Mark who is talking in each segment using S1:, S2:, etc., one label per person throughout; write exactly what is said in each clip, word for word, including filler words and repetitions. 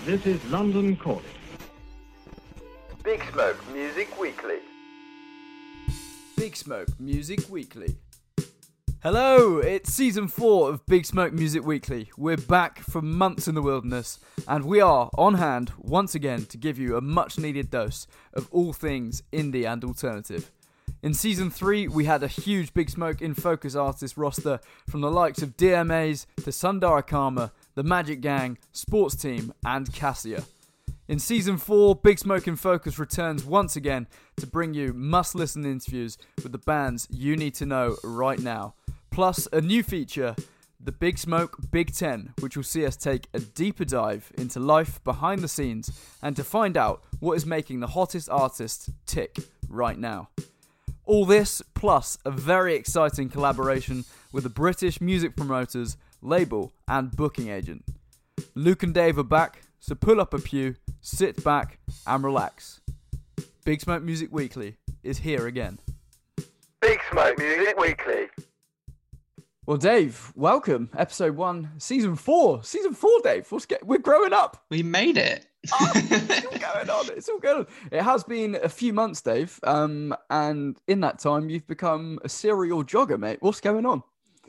S1: This is London Calling.
S2: Big Smoke Music Weekly.
S3: Big Smoke Music Weekly. Hello, it's season four of Big Smoke Music Weekly. We're back from months in the wilderness, and we are on hand once again to give you a much needed dose of all things indie and alternative. In season three, we had a huge Big Smoke in Focus artist roster from the likes of D M As to Sundara Karma, The Magic Gang, Sports Team, and Cassia. In season four, Big Smoke in Focus returns once again to bring you must-listen interviews with the bands you need to know right now. Plus, a new feature, the Big Smoke Big Ten, which will see us take a deeper dive into life behind the scenes and to find out what is making the hottest artists tick right now. All this, plus a very exciting collaboration with the British music promoters, label and booking agent. Luke and Dave are back, so pull up a pew, sit back and relax. Big Smoke Music Weekly is here again.
S2: Big Smoke Music Weekly.
S3: Well, Dave, welcome. Episode one, season four. Season four, Dave. What's get- We're growing up.
S4: We made it.
S3: Oh, it's all going on. It's all going on. It has been a few months, Dave. Um, and in that time, you've become a serial jogger, mate. What's going on?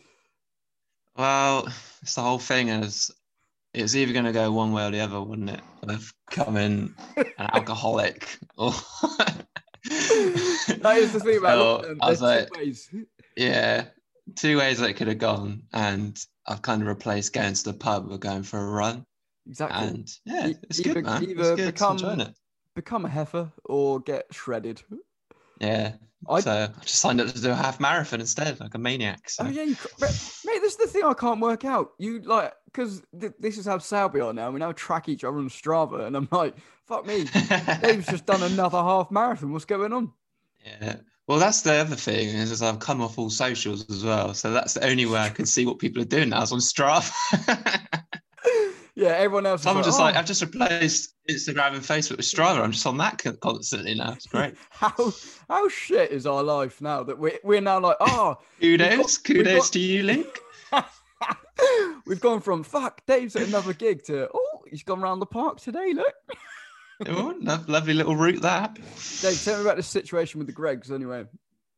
S4: Well, it's the whole thing is it was either going to go one way or the other, wouldn't it? Of becoming an alcoholic. Or
S3: That is the thing about
S4: so
S3: London.
S4: I was
S3: There's
S4: like,
S3: two ways.
S4: yeah, two ways that it could have gone. And I've kind of replaced going to the pub with going for a run.
S3: Exactly.
S4: And yeah,
S3: E-
S4: it's
S3: either-
S4: good, man.
S3: either
S4: It's good.
S3: become-
S4: Enjoying it.
S3: Become a heifer or get shredded.
S4: Yeah.
S3: I-
S4: So I just signed up to do a half marathon instead, like a maniac. So.
S3: Oh yeah, you, ca- but, mate. This is the thing I can't work out. You like because th- this is how sad we are now. We now track each other on Strava, and I'm like, fuck me. Dave's just done another half marathon. What's going on?
S4: Yeah. Well, that's the other thing is, is I've come off all socials as well. So that's the only way I can see what people are doing now is on Strava.
S3: Yeah, everyone else.
S4: So I'm
S3: is
S4: just
S3: like,
S4: like,
S3: "Oh,
S4: I've just replaced Instagram and Facebook with Strava. I'm just on that con- constantly now. It's great.
S3: how how shit is our life now that we're we're now like, oh,
S4: Kudos.
S3: got- we've
S4: Kudos
S3: got-
S4: to you, Link.
S3: we've gone from fuck Dave's at another gig to oh he's gone round the park today. Look,
S4: Oh, lo- lovely little route that.
S3: Dave, tell me about this situation with the Gregs anyway.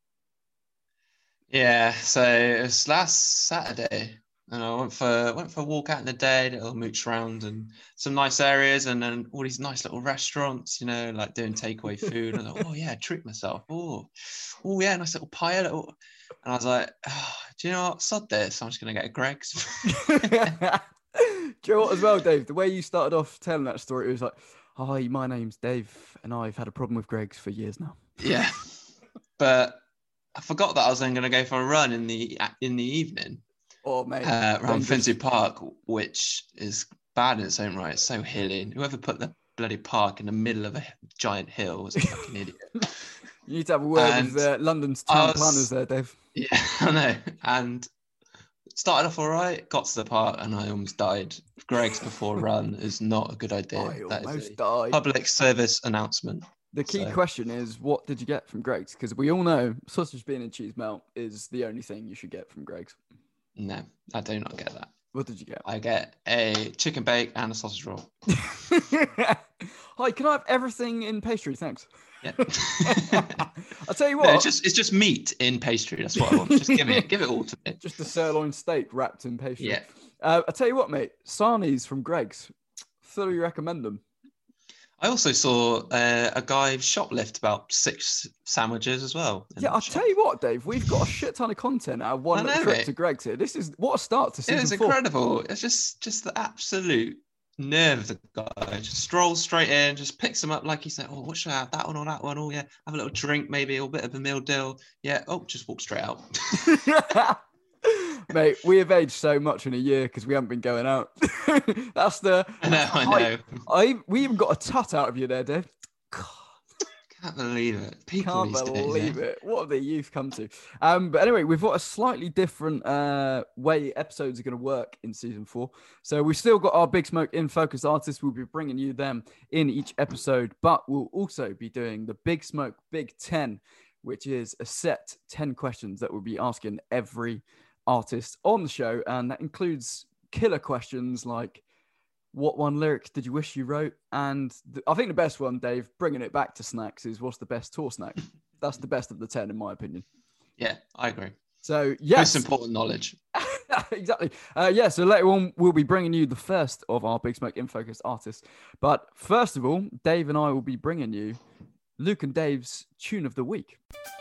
S4: Yeah. So it was last Saturday. And I went for went for a walk out in the day, little mooch around and some nice areas and then all these nice little restaurants, you know, like doing takeaway food. And I thought, oh yeah, treat myself. Oh, oh yeah, nice little pie. Little... And I was like, oh, do you know what? Sod this. I'm just gonna get a Greg's.
S3: Do you know what as well, Dave? The way you started off telling that story, it was like, hi, my name's Dave, and I've had a problem with Greg's for years now.
S4: Yeah. But I forgot that I was then gonna go for a run in the in the evening.
S3: Oh, mate.
S4: Uh, around
S3: dangerous.
S4: Finsbury Park, which is bad in its own right. It's so hilly. And whoever put the bloody park in the middle of a giant hill was a fucking idiot.
S3: You need to have a word
S4: And
S3: with uh, London's
S4: I
S3: town
S4: was-
S3: planners there, Dave.
S4: Yeah, I know. And started off all right, got to the park, and I almost died. Greg's before a run is not a good idea.
S3: I
S4: That is
S3: almost
S4: a
S3: died.
S4: public service announcement.
S3: The key
S4: so-
S3: question is, what did you get from Greg's? Because we all know sausage, bean, and cheese melt is the only thing you should get from Greg's.
S4: No, I do not get that.
S3: What did you get?
S4: I get a chicken bake and a sausage roll.
S3: Hi, can I have everything in pastry? Thanks.
S4: Yeah.
S3: I'll tell you
S4: No,
S3: what.
S4: it's just it's just meat in pastry. That's what I want. Just give it give it all to me.
S3: Just a sirloin steak wrapped in pastry.
S4: Yeah.
S3: Uh, I'll tell you what, mate. Sarnies from Greg's. Thoroughly recommend them.
S4: I also saw uh, a guy shoplift about six sandwiches as well. in
S3: Yeah,
S4: the
S3: I'll
S4: shop.
S3: tell you what, Dave. We've got a shit ton of content out of one
S4: I
S3: little
S4: know,
S3: trip
S4: mate.
S3: to Greg's here. This is what a start to
S4: It
S3: season
S4: was
S3: four.
S4: incredible. It's just just the absolute nerve of the guy. Just strolls straight in, just picks them up like he's like, oh, what should I have? That one or that one? Oh yeah, have a little drink maybe, or a bit of a meal deal. Yeah. Oh, just walk straight out.
S3: Mate, we have aged so much in a year because we haven't been going out. That's the.
S4: I know. I know.
S3: I we even got a tut out of you there, Dave.
S4: Can't believe it. People
S3: Can't
S4: these days.
S3: believe
S4: eh?
S3: it. What have the youth come to? Um, but anyway, we've got a slightly different uh, way episodes are going to work in season four. So we've still got our Big Smoke in Focus artists. We'll be bringing you them in each episode, but we'll also be doing the Big Smoke Big Ten, which is a set ten questions that we'll be asking every artist on the show. And that includes killer questions like, what one lyric did you wish you wrote? And th- I think the best one, Dave, bringing it back to snacks, is what's the best tour snack? That's the best of the ten, in my opinion.
S4: Yeah, I agree.
S3: So, yes.
S4: Most important knowledge.
S3: Exactly. Uh, yeah, so later on, we'll be bringing you the first of our Big Smoke in-focus artists. But first of all, Dave and I will be bringing you Luke and Dave's Tune of the Week.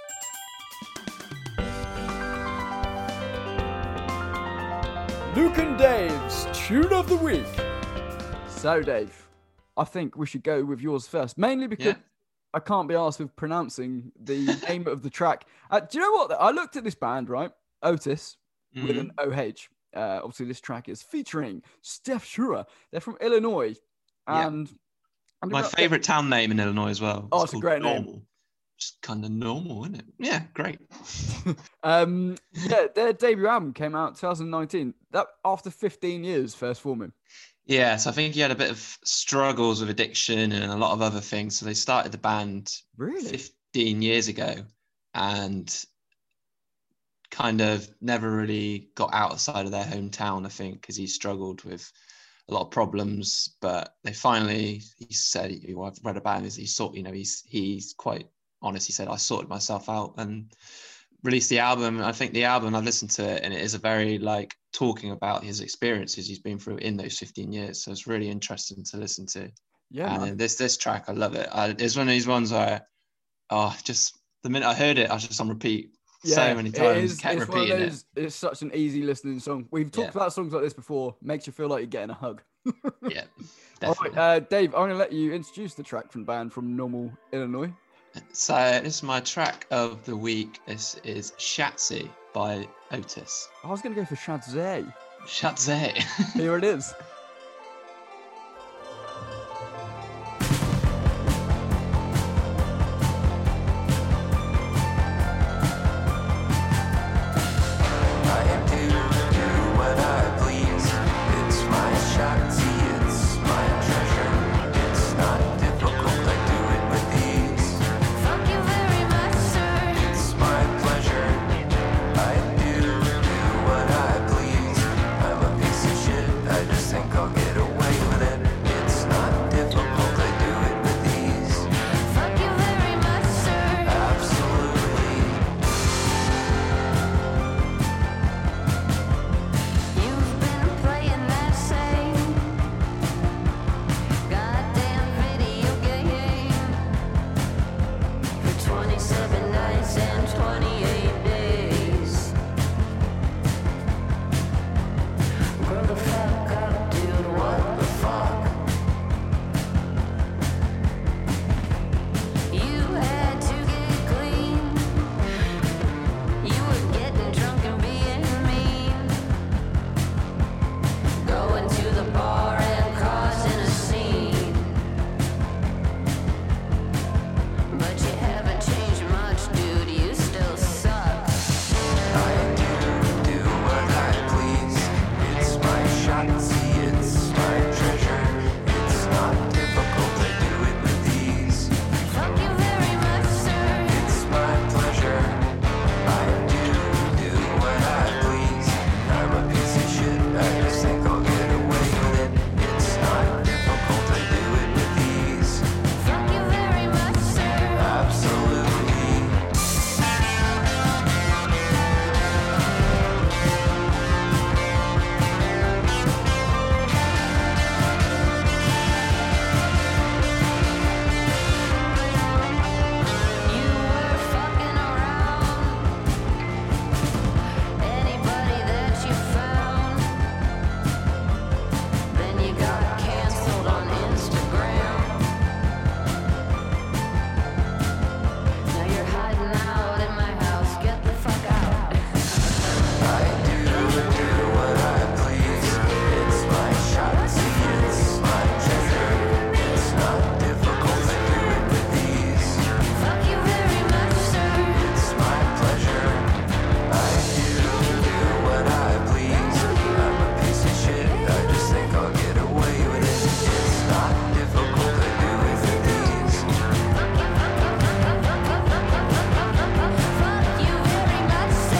S3: Luke and Dave's Tune of the Week. So, Dave, I think we should go with yours first, mainly because...
S4: Yeah.
S3: I can't be asked with pronouncing the name of the track. Uh, do you know what? I looked at this band, right? Otis, mm-hmm. with an O H. Uh, obviously, this track is featuring Steph Schurer. They're from Illinois. And,
S4: yeah.
S3: and
S4: my favourite town name in Illinois as well.
S3: Oh, it's, it's a great
S4: Normal.
S3: name.
S4: Just kind of normal, isn't it? Yeah, great.
S3: um, yeah, their debut album came out twenty nineteen. That after fifteen years, first forming.
S4: Yeah, so I think he had a bit of struggles with addiction and a lot of other things. So they started the band
S3: really?
S4: fifteen years ago and kind of never really got outside of their hometown, I think, because he struggled with a lot of problems. But they finally, he said, well, I've read about him, is he sort, you know, he's he's quite honest. He said, I sorted myself out and released the album. I think the album, I've listened to it, and it is a very like talking about his experiences he's been through in those fifteen years. So it's really interesting to listen to.
S3: Yeah.
S4: And man. this this track, I love it. I, it's one of these ones where, oh, just the minute I heard it, I was just on repeat yeah, so many times. It is, kept
S3: it's
S4: repeating
S3: those,
S4: it.
S3: It's such an easy listening song. We've talked yeah. about songs like this before. Makes you feel like you're getting a hug.
S4: Yeah, definitely.
S3: All right, uh, Dave, I'm going to let you introduce the track from the band from Normal, Illinois.
S4: So this is my track of the week. This is Shatsy by Otis.
S3: I was going to go for Shadzay.
S4: Shatsy.
S3: Here it is.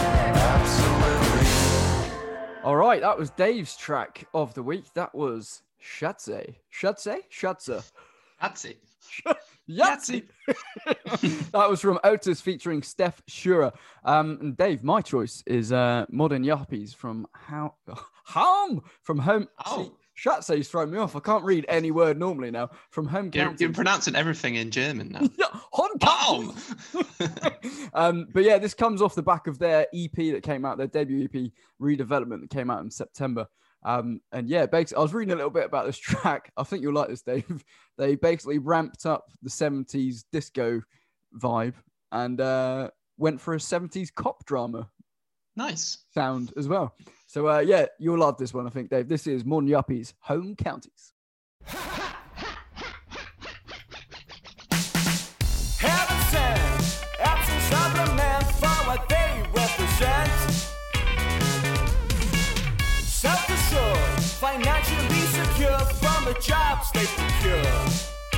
S3: That was Dave's track of the week. That was Shutze. Shutze? Shutze.
S4: That's it.
S3: Yahtzee. That was from Otis featuring Steph Shurer. Um, and Dave, my choice is uh, Modern Yuppies from how Home from Home.
S4: Oh.
S3: See, Schatzé's thrown me off. I can't read any word normally now. From Home
S4: You're,
S3: Counties.
S4: you're pronouncing everything in German now.
S3: Yeah, Home
S4: Home.
S3: Counties. um, but yeah, this comes off the back of their E P that came out, their debut E P, Redevelopment, that came out in September. Um, and yeah, basically, I was reading a little bit about this track. I think you'll like this, Dave. They basically ramped up the seventies disco vibe and uh, went for a seventies cop drama
S4: Nice.
S3: sound as well. So uh, yeah, you'll love this one, I think, Dave. This is Modern Yuppies, Home Counties.
S1: Heaven sent, absence of the man for what they represent. Self-assured, financially secure from the jobs they procure.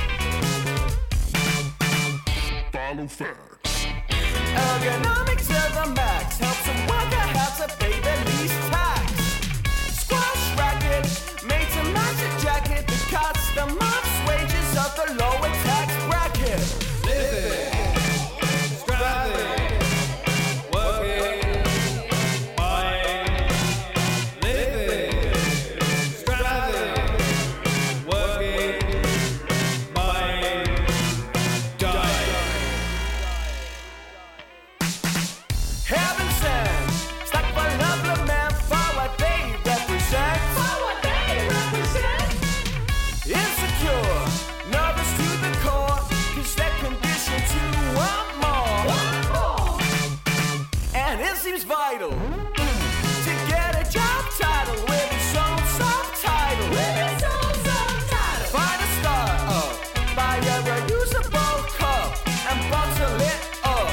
S5: Follow facts.
S1: Ergonomics to the max helps a worker have to pay the least tax. Squash racket, made to match a jacket that cuts the month's wages of the lower tax bracket. Living, striving, working, buying. Living, striving, working, buying, dying. Heaven sent, stuck for love, man, for what they represent. For what they represent. Insecure, nervous to the core, cause they're conditioned to want more. Want more. And it seems vital to get a job title with its own subtitle. With its own subtitle. Find a start up, buy a reusable cup and bottle it up.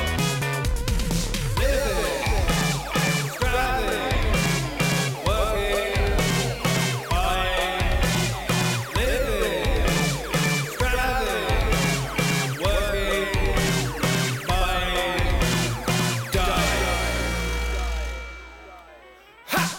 S1: Living, striving, working, buying. Living, striving, working, buying, dying. Ha!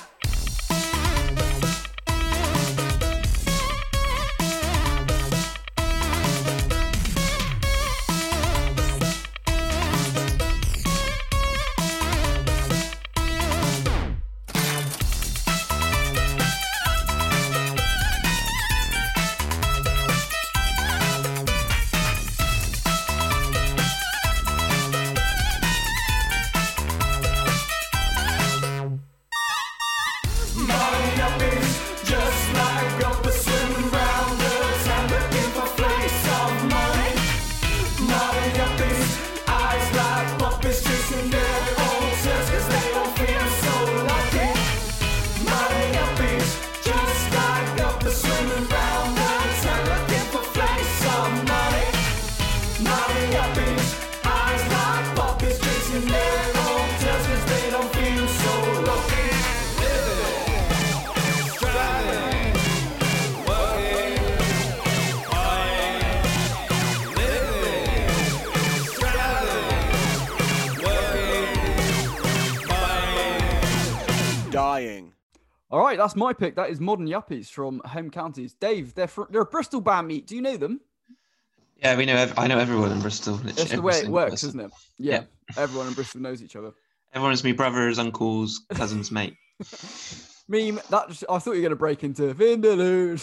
S1: Money yuppies, just like opposite rounders, and looking for place of money. Money yuppies, eyes like puppies chasing their own tails, cause they don't feel so lucky. Money yuppies, just like opposite rounders, and looking for place of money. Money yuppies, eyes like puppies chasing their own tails, cause they don't feel so lucky. Striving, working, buying, living, striving, working, buying, dying.
S3: All right, that's my pick. That is Modern Yuppies from Home Counties. Dave, they're, fr- they're a Bristol band, meet. Do you know them?
S4: Yeah, we know. Ev- I know everyone in Bristol. literally
S3: That's the
S4: every
S3: way it
S4: single
S3: works,
S4: person.
S3: isn't it? Yeah. Everyone in Bristol knows each other.
S4: Everyone is my brothers, uncles, cousins, mate.
S3: Meme, that just, I thought you were going to break into Vindaloo.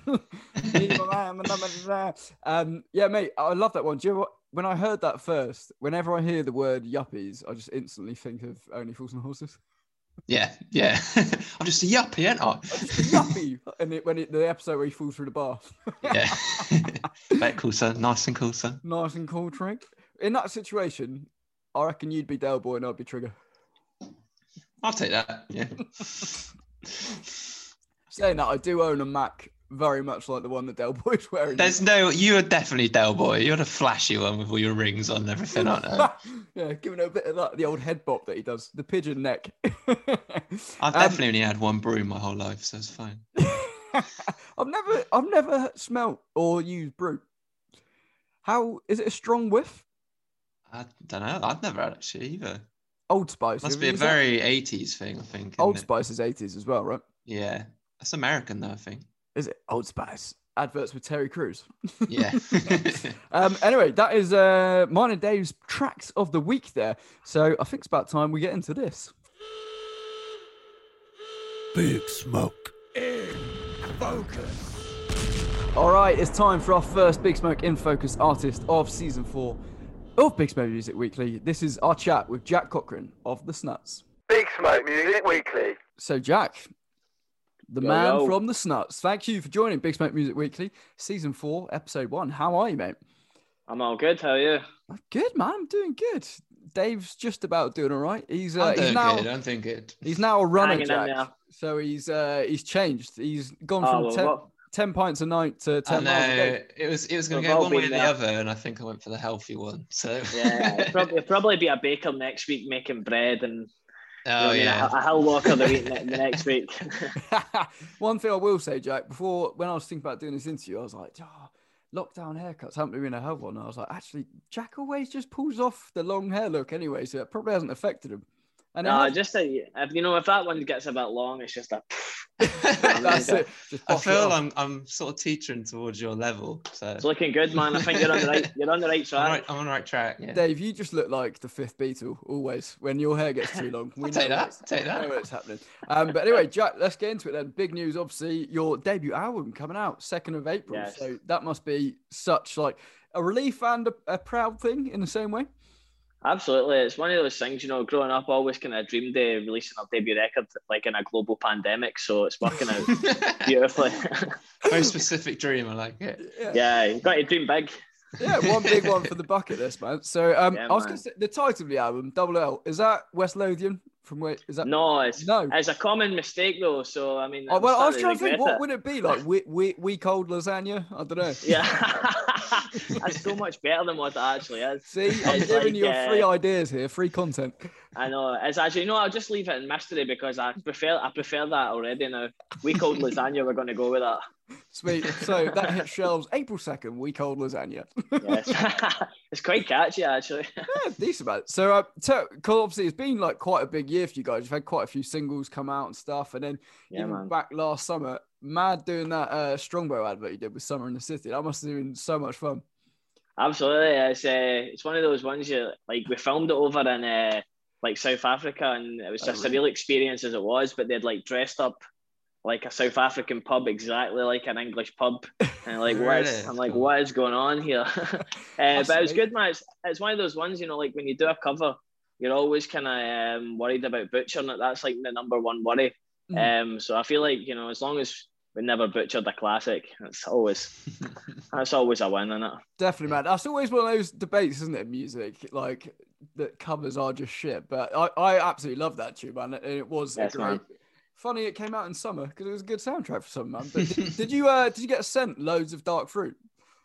S3: um, yeah, mate, I love that one. Do you know what? When I heard that first, whenever I hear the word yuppies, I just instantly think of Only Fools and Horses.
S4: Yeah, yeah. I'm just a yuppie, ain't I?
S3: Yuppie! And it, when it, the episode where he falls through the bath.
S4: Yeah. Very cool, son. Nice and cool, son.
S3: Nice and cool trick. In that situation, I reckon you'd be Del Boy and I'd be Trigger.
S4: I'll take that. Yeah.
S3: Saying that, I do own a Mac very much like the one that Del Boy's wearing.
S4: There's no. You are definitely Del Boy. You're the flashy one with all your rings on and everything, aren't you?
S3: Yeah, giving it a bit of that, the old head bop that he does, the pigeon neck.
S4: I've
S3: Um,
S4: definitely only had one brew my whole life, so it's fine.
S3: I've never, I've never smelt or used brew. How is it a strong whiff?
S4: I don't know. I've never had it actually either.
S3: Old Spice.
S4: Must
S3: have
S4: be
S3: you
S4: a
S3: used that?
S4: very eighties thing, I think. isn't
S3: Old
S4: it?
S3: Spice is eighties as well, right?
S4: Yeah. That's American though, I think.
S3: Is it Old Spice? Adverts with Terry Crews.
S4: Yeah.
S3: um, anyway, that is uh, mine and Dave's tracks of the week there. So I think it's about time we get into this.
S5: Big Smoke in Focus.
S3: All right, it's time for our first Big Smoke in Focus artist of season four of Big Smoke Music Weekly. This is our chat with Jack Cochran of The Snuts.
S2: Big Smoke Music Weekly.
S3: So, Jack, the
S6: Yo,
S3: man
S6: yo.
S3: from The Snuts, thank you for joining Big Smoke Music Weekly, season four, episode one. How are you, mate?
S6: I'm all good. How are you?
S3: I'm good, man. I'm doing good. Dave's just about doing all right. He's uh,
S4: I'm
S3: he's
S4: doing
S3: now
S4: good. I'm doing good.
S3: he's now a runner,
S6: Hanging in
S3: Jack.
S6: there.
S3: So he's uh, he's changed. He's gone
S6: Oh,
S3: from
S6: well,
S3: ten,
S6: what-
S3: ten pints a night to
S4: I
S3: ten miles a
S4: know
S3: day.
S4: it was it was going to
S6: We've
S4: go
S6: all
S4: one way or
S6: been
S4: the
S6: there.
S4: other, and I think I went for the healthy one. So
S6: Yeah, it'll probably, it'll probably be a baker next week making bread, and you know
S4: oh
S6: what I mean,
S4: yeah.
S6: a, a hill walker the week ne- the next week.
S3: One thing I will say, Jack, before when I was thinking about doing this interview, I was like, oh, lockdown haircuts haven't been a have one. I was like, actually, Jack always just pulls off the long hair look anyway, so it probably hasn't affected him. And it
S6: no,
S3: has-
S6: just a, if you know if that one gets a bit long, it's just a.
S3: that's it. Just
S4: I
S3: bosh it
S4: feel
S3: off.
S4: I'm I'm sort of teetering towards your level, so
S6: It's looking good, man. I think you're on the right. You're on the right
S4: I'm,
S6: track.
S4: right, I'm on the right track. Yeah.
S3: Dave, you just look like the fifth Beatle always when your hair gets too long. We
S4: I'll take
S3: know
S4: that,
S3: what's-
S4: take that.
S3: know what's happening. Um, but anyway, Jack, let's get into it then. Big news, obviously, your debut album coming out second of April.
S6: Yes.
S3: So that must be such like a relief and a, a proud thing in the same way.
S6: Absolutely, it's one of those things. You know, growing up, I always kind of dreamed of releasing a debut record like in a global pandemic. So it's working out beautifully.
S4: Very specific dream. I like it.
S3: Yeah.
S6: Yeah, you've got to dream big.
S3: Yeah, one big one for the bucket list, man. So um,
S6: Yeah,
S3: I was
S6: man.
S3: going to say the title of the album, Double L, is that West Lothian? From where is that?
S6: No, it's
S3: No.
S6: it's a common mistake though. So I mean,
S3: Oh,
S6: I'm
S3: well, I was
S6: starting
S3: trying to think,
S6: regret
S3: what
S6: it.
S3: would it be like? We we we cold lasagna? I don't know.
S6: Yeah, that's so much better than what it actually is.
S3: See, I'm
S6: It's
S3: giving
S6: like,
S3: you
S6: uh,
S3: free ideas here, free content.
S6: I know. It's actually no. I'll just leave it in mystery because I prefer I prefer that already now. We called lasagna. We're going to go with that.
S3: Sweet. So that hit shelves April second. We cold lasagna.
S6: Yes. It's quite catchy actually.
S3: Yeah, decent man. So, uh, so 'cause obviously, it's been like quite a big year for you guys. You've had quite a few singles come out and stuff, and then
S6: Yeah,
S3: even
S6: man.
S3: back last summer, mad doing that uh, Strongbow advert you did with Summer in the City. That must have been so much fun.
S6: Absolutely. It's uh, it's one of those ones you like. We filmed it over in uh, like South Africa, and it was
S3: Oh,
S6: just
S3: really?
S6: a real experience as it was. But they'd like dressed up like a South African pub, exactly like an English pub, and like what is,
S4: Really?
S6: I'm like,
S4: Cool.
S6: what is going on here? uh,
S3: That's
S6: but it was
S3: amazing.
S6: good, man. It's, it's one of those ones, you know, like when you do a cover, you're always kind of um, worried about butchering it. That's like the number one worry.
S3: Mm.
S6: Um, so I feel like, you know, as long as we never butchered a classic, it's always that's always a win, isn't it?
S3: Definitely, man. That's always one of those debates, isn't it? Music, like that covers are just shit. But I, I absolutely love that tune, man. And it was
S6: Yes,
S3: a great.
S6: man.
S3: Funny, it came out in summer because it was a good soundtrack for summer, man. But did, did you uh did you get sent loads of dark fruit?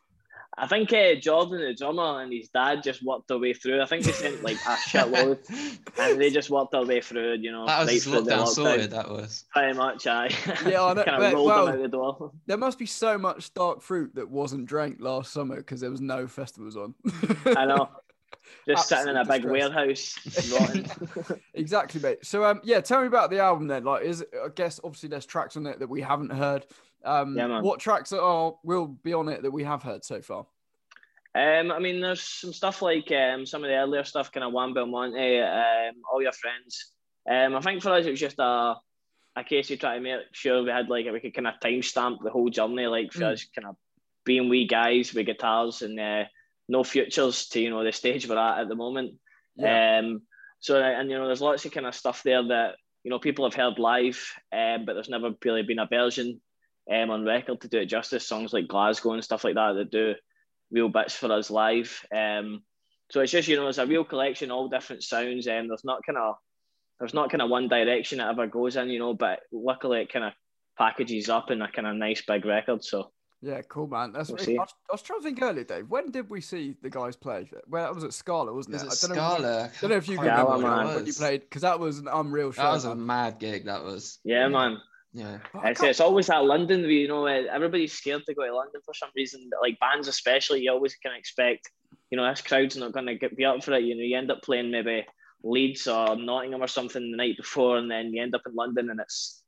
S6: I think uh, Jordan, the drummer, and his dad just worked their way through. I think they sent like a shitload, and they just worked their way through. You know,
S4: That was
S6: right
S4: just
S6: through the
S4: lockdown
S6: lockdown.
S4: sorted. That was.
S6: Pretty much, aye.
S3: Yeah, I know,
S6: kind
S3: but-
S6: of rolled
S3: well-
S6: them out the door.
S3: There must be so much dark fruit that wasn't drank last summer because there was no festivals on.
S6: I know. Just sitting in a big
S3: Absolute
S6: warehouse, rotting.
S3: Exactly, mate. So, um, yeah, tell me about the album then. Like, is I guess obviously there's tracks on it that we haven't heard. Um,
S6: Yeah, man.
S3: what tracks are will be on it that we have heard so far?
S6: Um, I mean, there's some stuff like um, some of the earlier stuff, kind of Juan Belmonte, um, All Your Friends. Um, I think for us it was just a a case of trying to make sure we had like we could kind of timestamp the whole journey, like for
S3: Mm.
S6: us kind of being wee guys with guitars and uh, no futures to you know the stage we're at at the moment.
S3: Yeah.
S6: Um, so and you know there's lots of kind of stuff there that you know people have heard live, um, but there's never really been a version um, on record to do it justice. Songs like Glasgow and stuff like that that do real bits for us live. Um, so it's just you know it's a real collection, all different sounds, and there's not kind of there's not kind of one direction it ever goes in, you know. But luckily it kind of packages up in a kind of nice big record. So
S3: Yeah, cool, man. That's
S6: We'll
S3: I
S6: see.
S3: was, I was trying to think earlier, Dave. When did we see the guys play? Well, that was at Scala, wasn't
S4: Was
S3: it?
S4: it
S3: I don't know,
S4: Scala?
S3: don't know if you
S4: Can't
S3: remember
S6: Scala,
S3: when,
S6: man.
S3: when you played because that was an unreal show.
S4: That was a
S3: man.
S4: mad gig. That was.
S6: yeah, man.
S4: Yeah.
S3: But I
S6: It's,
S3: can't-
S6: it's always that London, you know, uh, everybody's scared to go to London for some reason. Like bands especially, you always can expect, you know, this crowd's not going to be up for it. You know, you end up playing maybe Leeds or Nottingham or something the night before, and then you end up in London and it's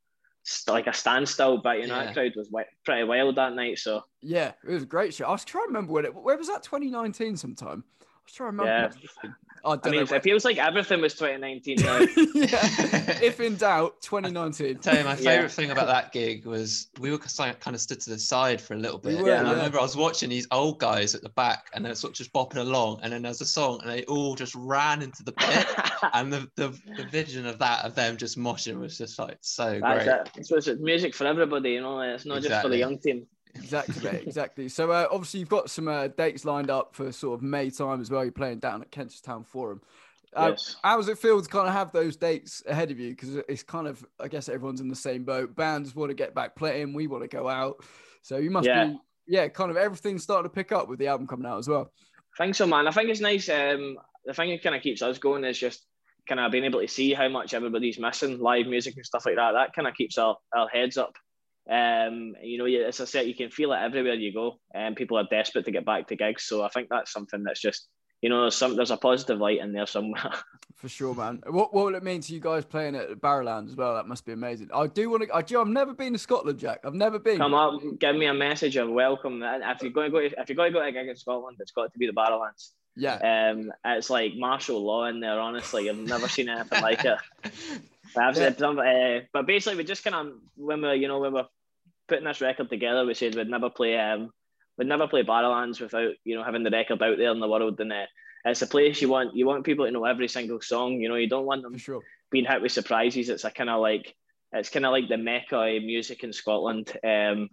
S6: st- like a standstill, but you know
S4: Yeah.
S6: that crowd was wi- pretty wild that night. So
S3: Yeah, it was a great show. I was trying to remember when it. Where was that? twenty nineteen sometime. I was trying to remember.
S6: yeah,
S3: I don't
S6: I mean,
S3: know.
S6: it feels like everything was twenty nineteen now.
S3: Yeah. If in doubt, twenty nineteen.
S4: Tell you, my
S6: Yeah.
S4: favorite thing about that gig was we were kind of stood to the side for a little
S3: We
S4: bit.
S3: were,
S4: and I
S3: yeah.
S4: remember I was watching these old guys at the back, and they're sort of just bopping along. And then there's a song, and they all just ran into the pit. And the, the the vision of that of them just moshing was just like so
S6: That's
S4: great.
S6: it. It's, it's music for everybody, you know. It's not just for the
S4: Exactly.
S6: young team.
S3: Exactly, mate, exactly. So uh, obviously you've got some uh, dates lined up for sort of May time as well. You're playing down at Kentistown Forum. Uh,
S6: Yes.
S3: How does it feel to kind of have those dates ahead of you? Because it's kind of, I guess everyone's in the same boat. Bands want to get back playing. We want to go out. So you must
S6: Yeah.
S3: be, yeah, kind of everything's starting to pick up with the album coming out as well.
S6: I think so, man. I think it's nice. Um, the thing that kind of keeps us going is just kind of being able to see how much everybody's missing live music and stuff like that. That kind of keeps our, our heads up. Um, you know, you- as I said, you can feel it everywhere you go, and people are desperate to get back to gigs. So I think that's something that's just, you know, there's some there's a positive light in there somewhere.
S3: For sure, man. What, what will it mean to you guys playing at Barrowland as well? That must be amazing. I do want to, I do, I've never been to Scotland, Jack. I've never been.
S6: Come up, give me a message of welcome. And if you're going to go, to, if you're going to go to a gig in Scotland, it's got to be the Barrowlands.
S3: Yeah.
S6: Um, it's like martial law in there. Honestly, I've never seen anything like it. But, I've said some- uh, but basically, we just kind of when we, you know, when we're putting this record together, we said we'd never play, um, we'd never play Barrowlands without, you know, having the record out there in the world. And uh, it's a place you want, you want people to know every single song. You know, you don't want them
S3: For sure.
S6: being hit with surprises. It's a kind of like, it's kind of like the mecca of music in Scotland. Um,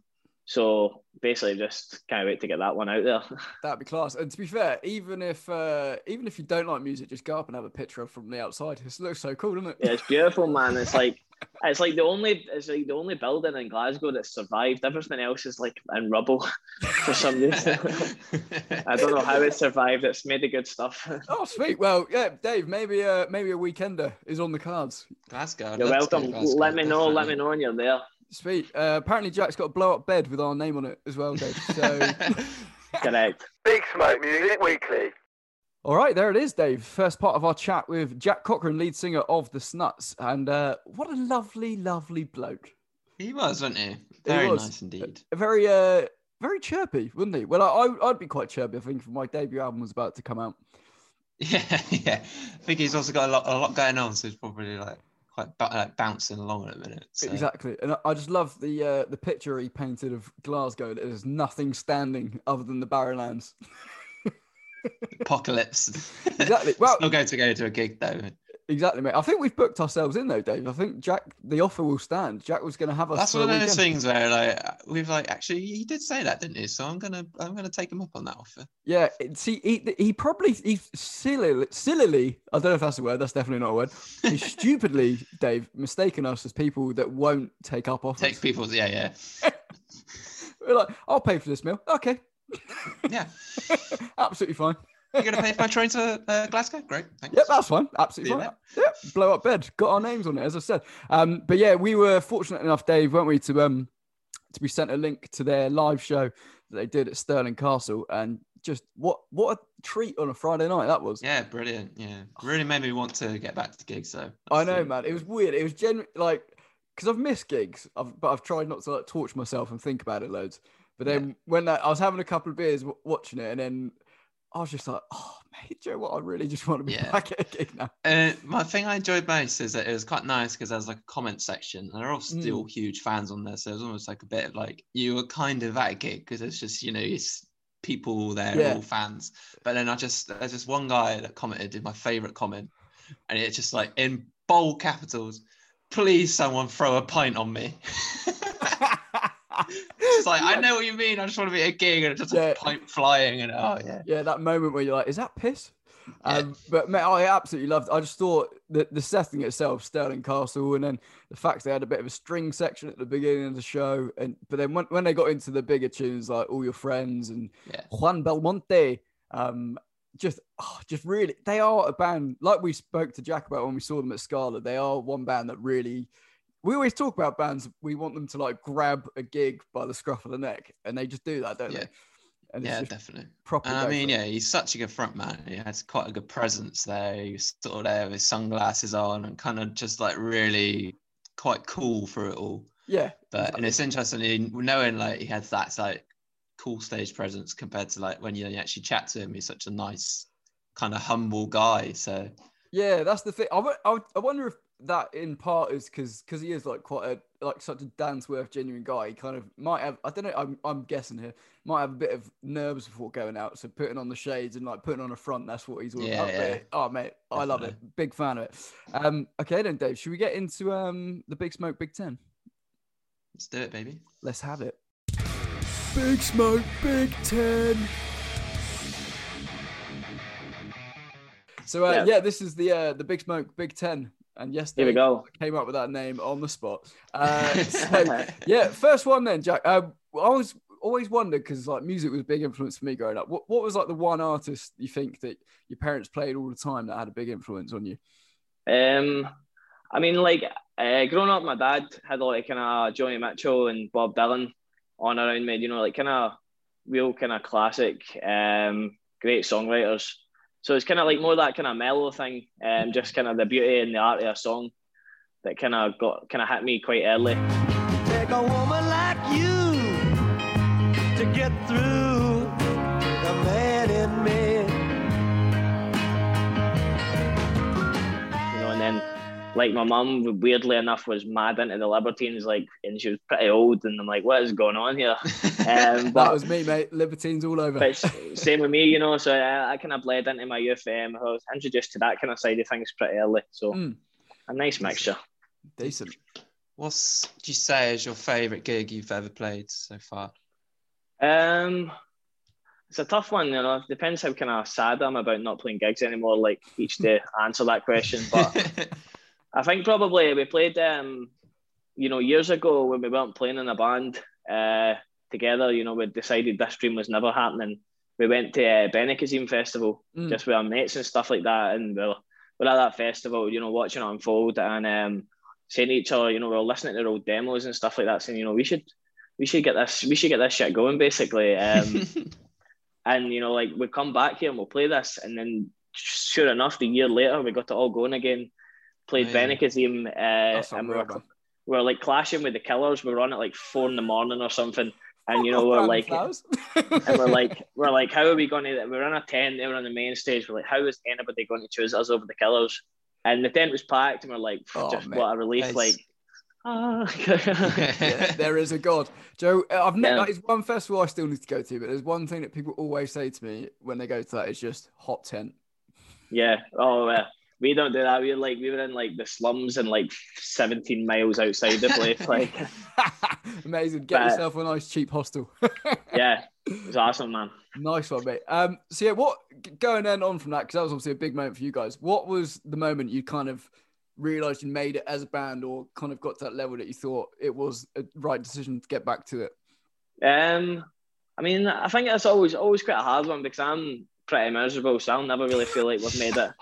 S6: so basically, just can't wait to get that one out there.
S3: That'd be class. And to be fair, even if uh, even if you don't like music, just go up and have a picture of from the outside. It looks so cool, doesn't it?
S6: Yeah, it's beautiful, man. It's like it's like the only it's like the only building in Glasgow that's survived. Everything else is like in rubble for some reason. I don't know how it survived. It's made of good stuff.
S3: Oh, sweet. Well, yeah, Dave, maybe uh, maybe a weekender is on the cards.
S4: Glasgow. I'd
S6: You're
S4: love to go
S6: welcome.
S4: to Glasgow,
S6: Let me know. Let
S4: definitely.
S6: me know when you're there.
S3: Sweet. Uh, apparently, Jack's got a blow up bed with our name on it as well, Dave. So,
S6: Correct.
S2: Big Smoke Music Weekly.
S3: all right, there it is, Dave. First part of our chat with Jack Cochran, lead singer of The Snuts. And uh, what a lovely, lovely bloke.
S4: He was, wasn't he? Very
S3: was.
S4: nice indeed.
S3: A very, uh, very chirpy, wouldn't he? Well, I, I- I'd be quite chirpy, I think, if my debut album was about to come out.
S4: Yeah, yeah. I think he's also got a lot, a lot going on, so he's probably like quite bu- like bouncing along at the minute. So.
S3: Exactly, and I- I just love the uh, the picture he painted of Glasgow. There's nothing standing other than the Barrowlands.
S4: Apocalypse.
S3: Exactly. Well,
S4: Still going to go to a gig though.
S3: exactly, mate. I think we've booked ourselves in though, Dave. I think Jack, the offer will stand. Jack was going to have us.
S4: That's
S3: for
S4: one
S3: a
S4: of those
S3: weekend.
S4: things where like we've like actually he did say that, didn't he? So I'm gonna I'm gonna take him up on that offer.
S3: Yeah. it- See, he, he probably he sillily, sillily. I don't know if that's a word. That's definitely not a word. He stupidly, Dave, mistaken us as people that won't take up offers.
S4: Take people's yeah yeah
S3: We're like, I'll pay for this meal. Okay,
S4: yeah.
S3: absolutely fine.
S4: You're gonna pay for my train to uh, Glasgow? Great, thanks.
S3: Yep, that's fine. Absolutely
S4: See you
S3: fine. Yep, blow up bed. Got our names on it, as I said. Um, but yeah, we were fortunate enough, Dave, weren't we, to um to be sent a link to their live show that they did at Stirling Castle, and just what what a treat on a Friday night that was.
S4: Yeah, brilliant. Yeah, really made me want to get back to gigs. So
S3: I know, man. It was weird. It was genuine, like, because I've missed gigs, I've, but I've tried not to like torture myself and think about it loads. But then when that, I was having a couple of beers w- watching it, and then I was just like, oh, mate, do you know what? I really just want to be
S4: Yeah.
S3: back at a gig now.
S4: Uh, my thing I enjoyed most is that it was quite nice because there was like a comment section, and they're all
S3: Mm.
S4: still huge fans on there. So it was almost like a bit of like you were kind of at a gig because it's just you know it's people there,
S3: Yeah.
S4: all fans. But then I just there's just one guy that commented in my favorite comment, and it's just like in bold capitals, please someone throw a pint on me. It's like I know what you mean. I just want to be at a gig and just
S3: Yeah.
S4: a pint flying and oh yeah.
S3: Yeah, that moment where you're like, is that piss? Um, but mate, I absolutely loved. I just thought that the setting itself, Stirling Castle, and then the fact they had a bit of a string section at the beginning of the show, and but then when, when they got into the bigger tunes like All Your Friends and
S4: Yeah.
S3: Juan Belmonte, um, just oh, just really, they are a band like we spoke to Jack about when we saw them at Scala. They are one band that really. We always talk about bands. We want them to like grab a gig by the scruff of the neck, and they just do that, don't
S4: Yeah.
S3: they? And it's
S4: Yeah,
S3: just
S4: definitely.
S3: proper.
S4: And I
S3: go
S4: mean,
S3: for it.
S4: yeah, he's such a good front man. He has quite a good presence there. He's sort of there with his sunglasses on and kind of just like really quite cool for it all.
S3: Yeah.
S4: But
S3: exactly.
S4: and it's interesting knowing like he has that like cool stage presence compared to like when you actually chat to him. He's such a nice, kind of humble guy. So
S3: yeah, that's the thing. I, w- I, w- I wonder if that in part is because because he is like quite a like such a Dansworth genuine guy. He kind of might have, I don't know, I'm I'm guessing here, might have a bit of nerves before going out. So putting on the shades and like putting on a front, that's what he's all
S4: Yeah,
S3: about.
S4: yeah.
S3: But, oh mate, I love it.
S4: Definitely.
S3: Big fan of it. Um, okay then, Dave, should we get into um the Big Smoke Big Ten?
S4: Let's do it, baby.
S3: Let's have it. Big Smoke Big Ten. So uh, yeah.
S6: Yeah.
S3: this is the uh, the Big Smoke Big Ten, and yes,
S6: Here we
S3: Dave
S6: go.
S3: came up with that name on the spot. Uh, so yeah, first one then, Jack. Um, I was always wondered because like music was a big influence for me growing up. What what was like the one artist you think that your parents played all the time that had a big influence on you?
S6: Um, I mean, like uh, growing up, my dad had like kind of Johnny Mitchell and Bob Dylan on around me. You know, like kind of real kind of classic, um, great songwriters. So it's kind of like more that kind of mellow thing, um, just kind of the beauty and the art of a song that kind of got kind of hit me quite early.
S1: Take a woman like you to get through the man in me.
S6: You know, and then like my mum, weirdly enough, was mad into the Libertines, like, and she was pretty old, and I'm like, what is going on here? Um,
S3: That
S6: but
S3: was me, mate. Libertines all over.
S6: But it's- same with me, you know. So I, I kind of bled into my youth. Um, I was introduced to that kind of side of things pretty early. So
S3: Mm.
S6: a nice mixture.
S3: Decent.
S4: What's would you say is your favourite gig you've ever played so far?
S6: Um, it's a tough one, you know. It depends how kind of sad I'm about not playing gigs anymore. Like each day, answer that question. But I think probably we played, um, you know, years ago when we weren't playing in a band uh, together. You know, we decided this dream was never happening. We went to uh, Benicazim Festival
S3: Mm.
S6: just with our mates and stuff like that, and we're, we're at that festival, you know, watching it unfold and um, saying to each other, you know, we're listening to their old demos and stuff like that, saying, you know, we should, we should get this, we should get this shit going, basically. Um, and you know, like we come back here and we'll play this, and then sure enough, the year later we got it all going again. Played
S4: Amazing.
S6: Benicazim, uh,
S3: That's
S6: and we
S3: unreal,
S6: were,
S3: man.
S6: we were like clashing with the Killers. We were on at like four in the morning or something, and you know we're
S3: Random
S6: like,
S3: flowers.
S6: and we're like, we're like, how are we going to? We're in a tent. They were on the main stage. We're like, how is anybody going to choose us over the Killers? And the tent was packed, and we're like,
S3: Oh,
S6: just
S3: mate.
S6: what a relief!
S4: Nice.
S6: Like, ah.
S3: Yeah, there is a God. Joe, I've never,
S6: Yeah.
S3: that is one festival I still need to go to, but there's one thing that people always say to me when they go to that, it's just hot tent.
S6: Yeah. Oh, uh, we don't do that. We were like, we were in like the slums and like seventeen miles outside the place. Like,
S3: Amazing. Get
S6: But-
S3: yourself a nice cheap hostel.
S6: yeah, it was awesome, man.
S3: Nice one, mate. Um, so yeah, what going then on from that, because that was obviously a big moment for you guys. What was the moment you kind of realized you made it as a band, or kind of got to that level that you thought it was a right decision to get back to it?
S6: Um, I mean, I think it's always always quite a hard one because I'm pretty miserable, so I'll never really feel like we've made it.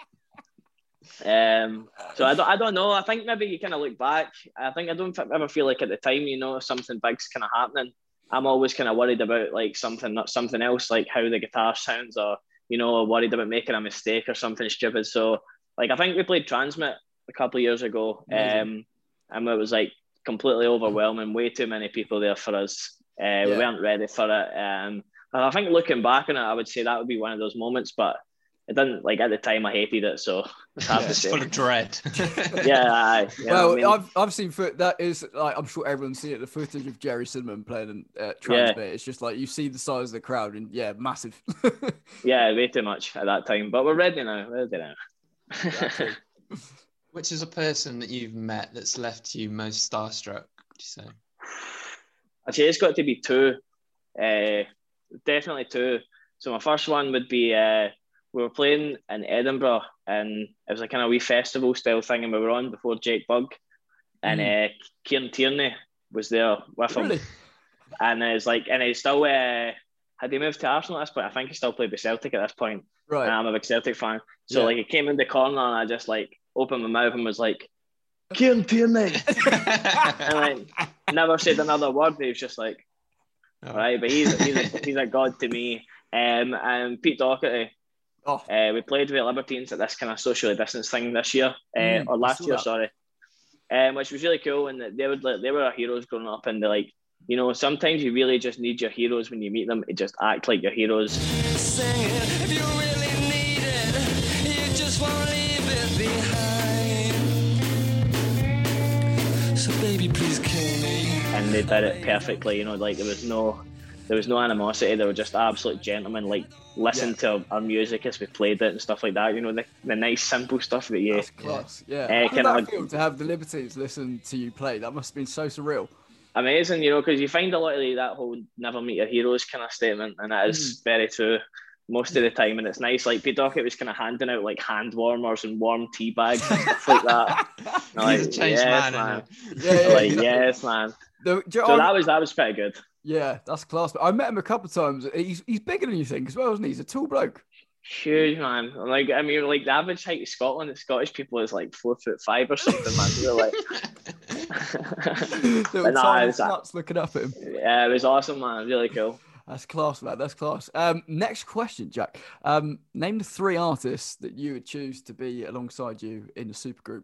S6: Um, so I don't, I don't know. I think maybe you kind of look back. I think I don't ever feel like at the time, you know, something big's kind of happening. I'm always kind of worried about like something, not something else, like how the guitar sounds, or you know, worried about making a mistake or something stupid. So, like, I think we played Transmit a couple of years ago, um, and it was like completely overwhelming. Way too many people there for us. Uh,
S3: Yeah.
S6: We weren't ready for it. Um, and I think looking back on it, I would say that would be one of those moments, but it didn't. Like at the time, I hated it, so it's hard
S4: Yeah,
S6: to
S4: it's
S6: say.
S4: full of dread.
S6: Yeah, aye, you know
S3: Well,
S6: what I mean?
S3: I've I've seen foot. That is like I'm sure everyone's seen it. The footage of Jerry Cinnamon playing in uh, Transmit. It's just like you see the size of the crowd, and yeah, massive.
S6: Yeah, way too much at that time. But we're ready now. We're ready now.
S3: Exactly.
S4: Which is a person that you've met that's left you most starstruck, would you say?
S6: Actually, it's got to be two. Uh, definitely two. So my first one would be uh, we were playing in Edinburgh, and it was a kind of wee festival style thing, and we were on before Jake Bugg, and uh, Kieran Tierney was there with him,
S3: Really?
S6: and it's like, and he still uh, had he moved to Arsenal at this point. I think he still played with Celtic at this point.
S3: Right.
S6: And I'm a big Celtic fan, so
S3: Yeah.
S6: like he came in the corner, and I just like opened my mouth and was like, Kieran Tierney, and like never said another word. He was just like,
S4: Oh.
S6: right, but he's he's a, he's a god to me. Um, and Pete Doherty,
S3: Oh,
S6: uh, we played with Libertines at this kind of socially distanced thing this year, uh,
S3: Mm,
S6: or
S3: I
S6: last
S3: saw
S6: year,
S3: that.
S6: sorry. um, which was really cool. And they would like they were our heroes growing up, and they're like, you know, sometimes you really just need your heroes when you meet them to just act like your heroes.
S1: Sing it if you really need it. You just won't leave it behind. So baby, please kill me.
S6: And they did it perfectly. You know, like there was no, there was no animosity. They were just absolute gentlemen. Like listen
S3: Yeah.
S6: to our music as we played it and stuff like that. You know, the, the nice simple stuff that you.
S3: That's class. Yeah.
S6: Uh,
S3: How did
S6: kinda
S3: that
S6: like-
S3: feel to have the liberty to listen to you play? That must have been so surreal.
S6: Amazing, you know, because you find a lot of like, that whole never meet your heroes kind of statement, and that is very true most of the time. And it's nice, like Pete Dockett was kind of handing out like hand warmers and warm tea bags and stuff like that. And, like,
S4: He's a changed
S6: yes,
S4: man,
S6: man.
S4: isn't
S3: Yeah, yeah,
S6: Like,
S3: yeah.
S6: yes, man.
S3: The- do you-
S6: So
S3: I-
S6: that was that was pretty good.
S3: yeah, that's class. I met him a couple of times. He's he's bigger than you think as well, isn't he? He's a tall bloke.
S6: Huge, man. Like, I mean, like the average height of Scotland, the Scottish people is like four foot five or something, man. They're like,
S3: Little
S6: But nah,
S3: tiny
S6: it's-
S3: sluts looking up at him.
S6: yeah, it was awesome, man. Really cool.
S3: That's class, man. That's class. Um, next question, Jack. Um, name the three artists that you would choose to be alongside you in the supergroup.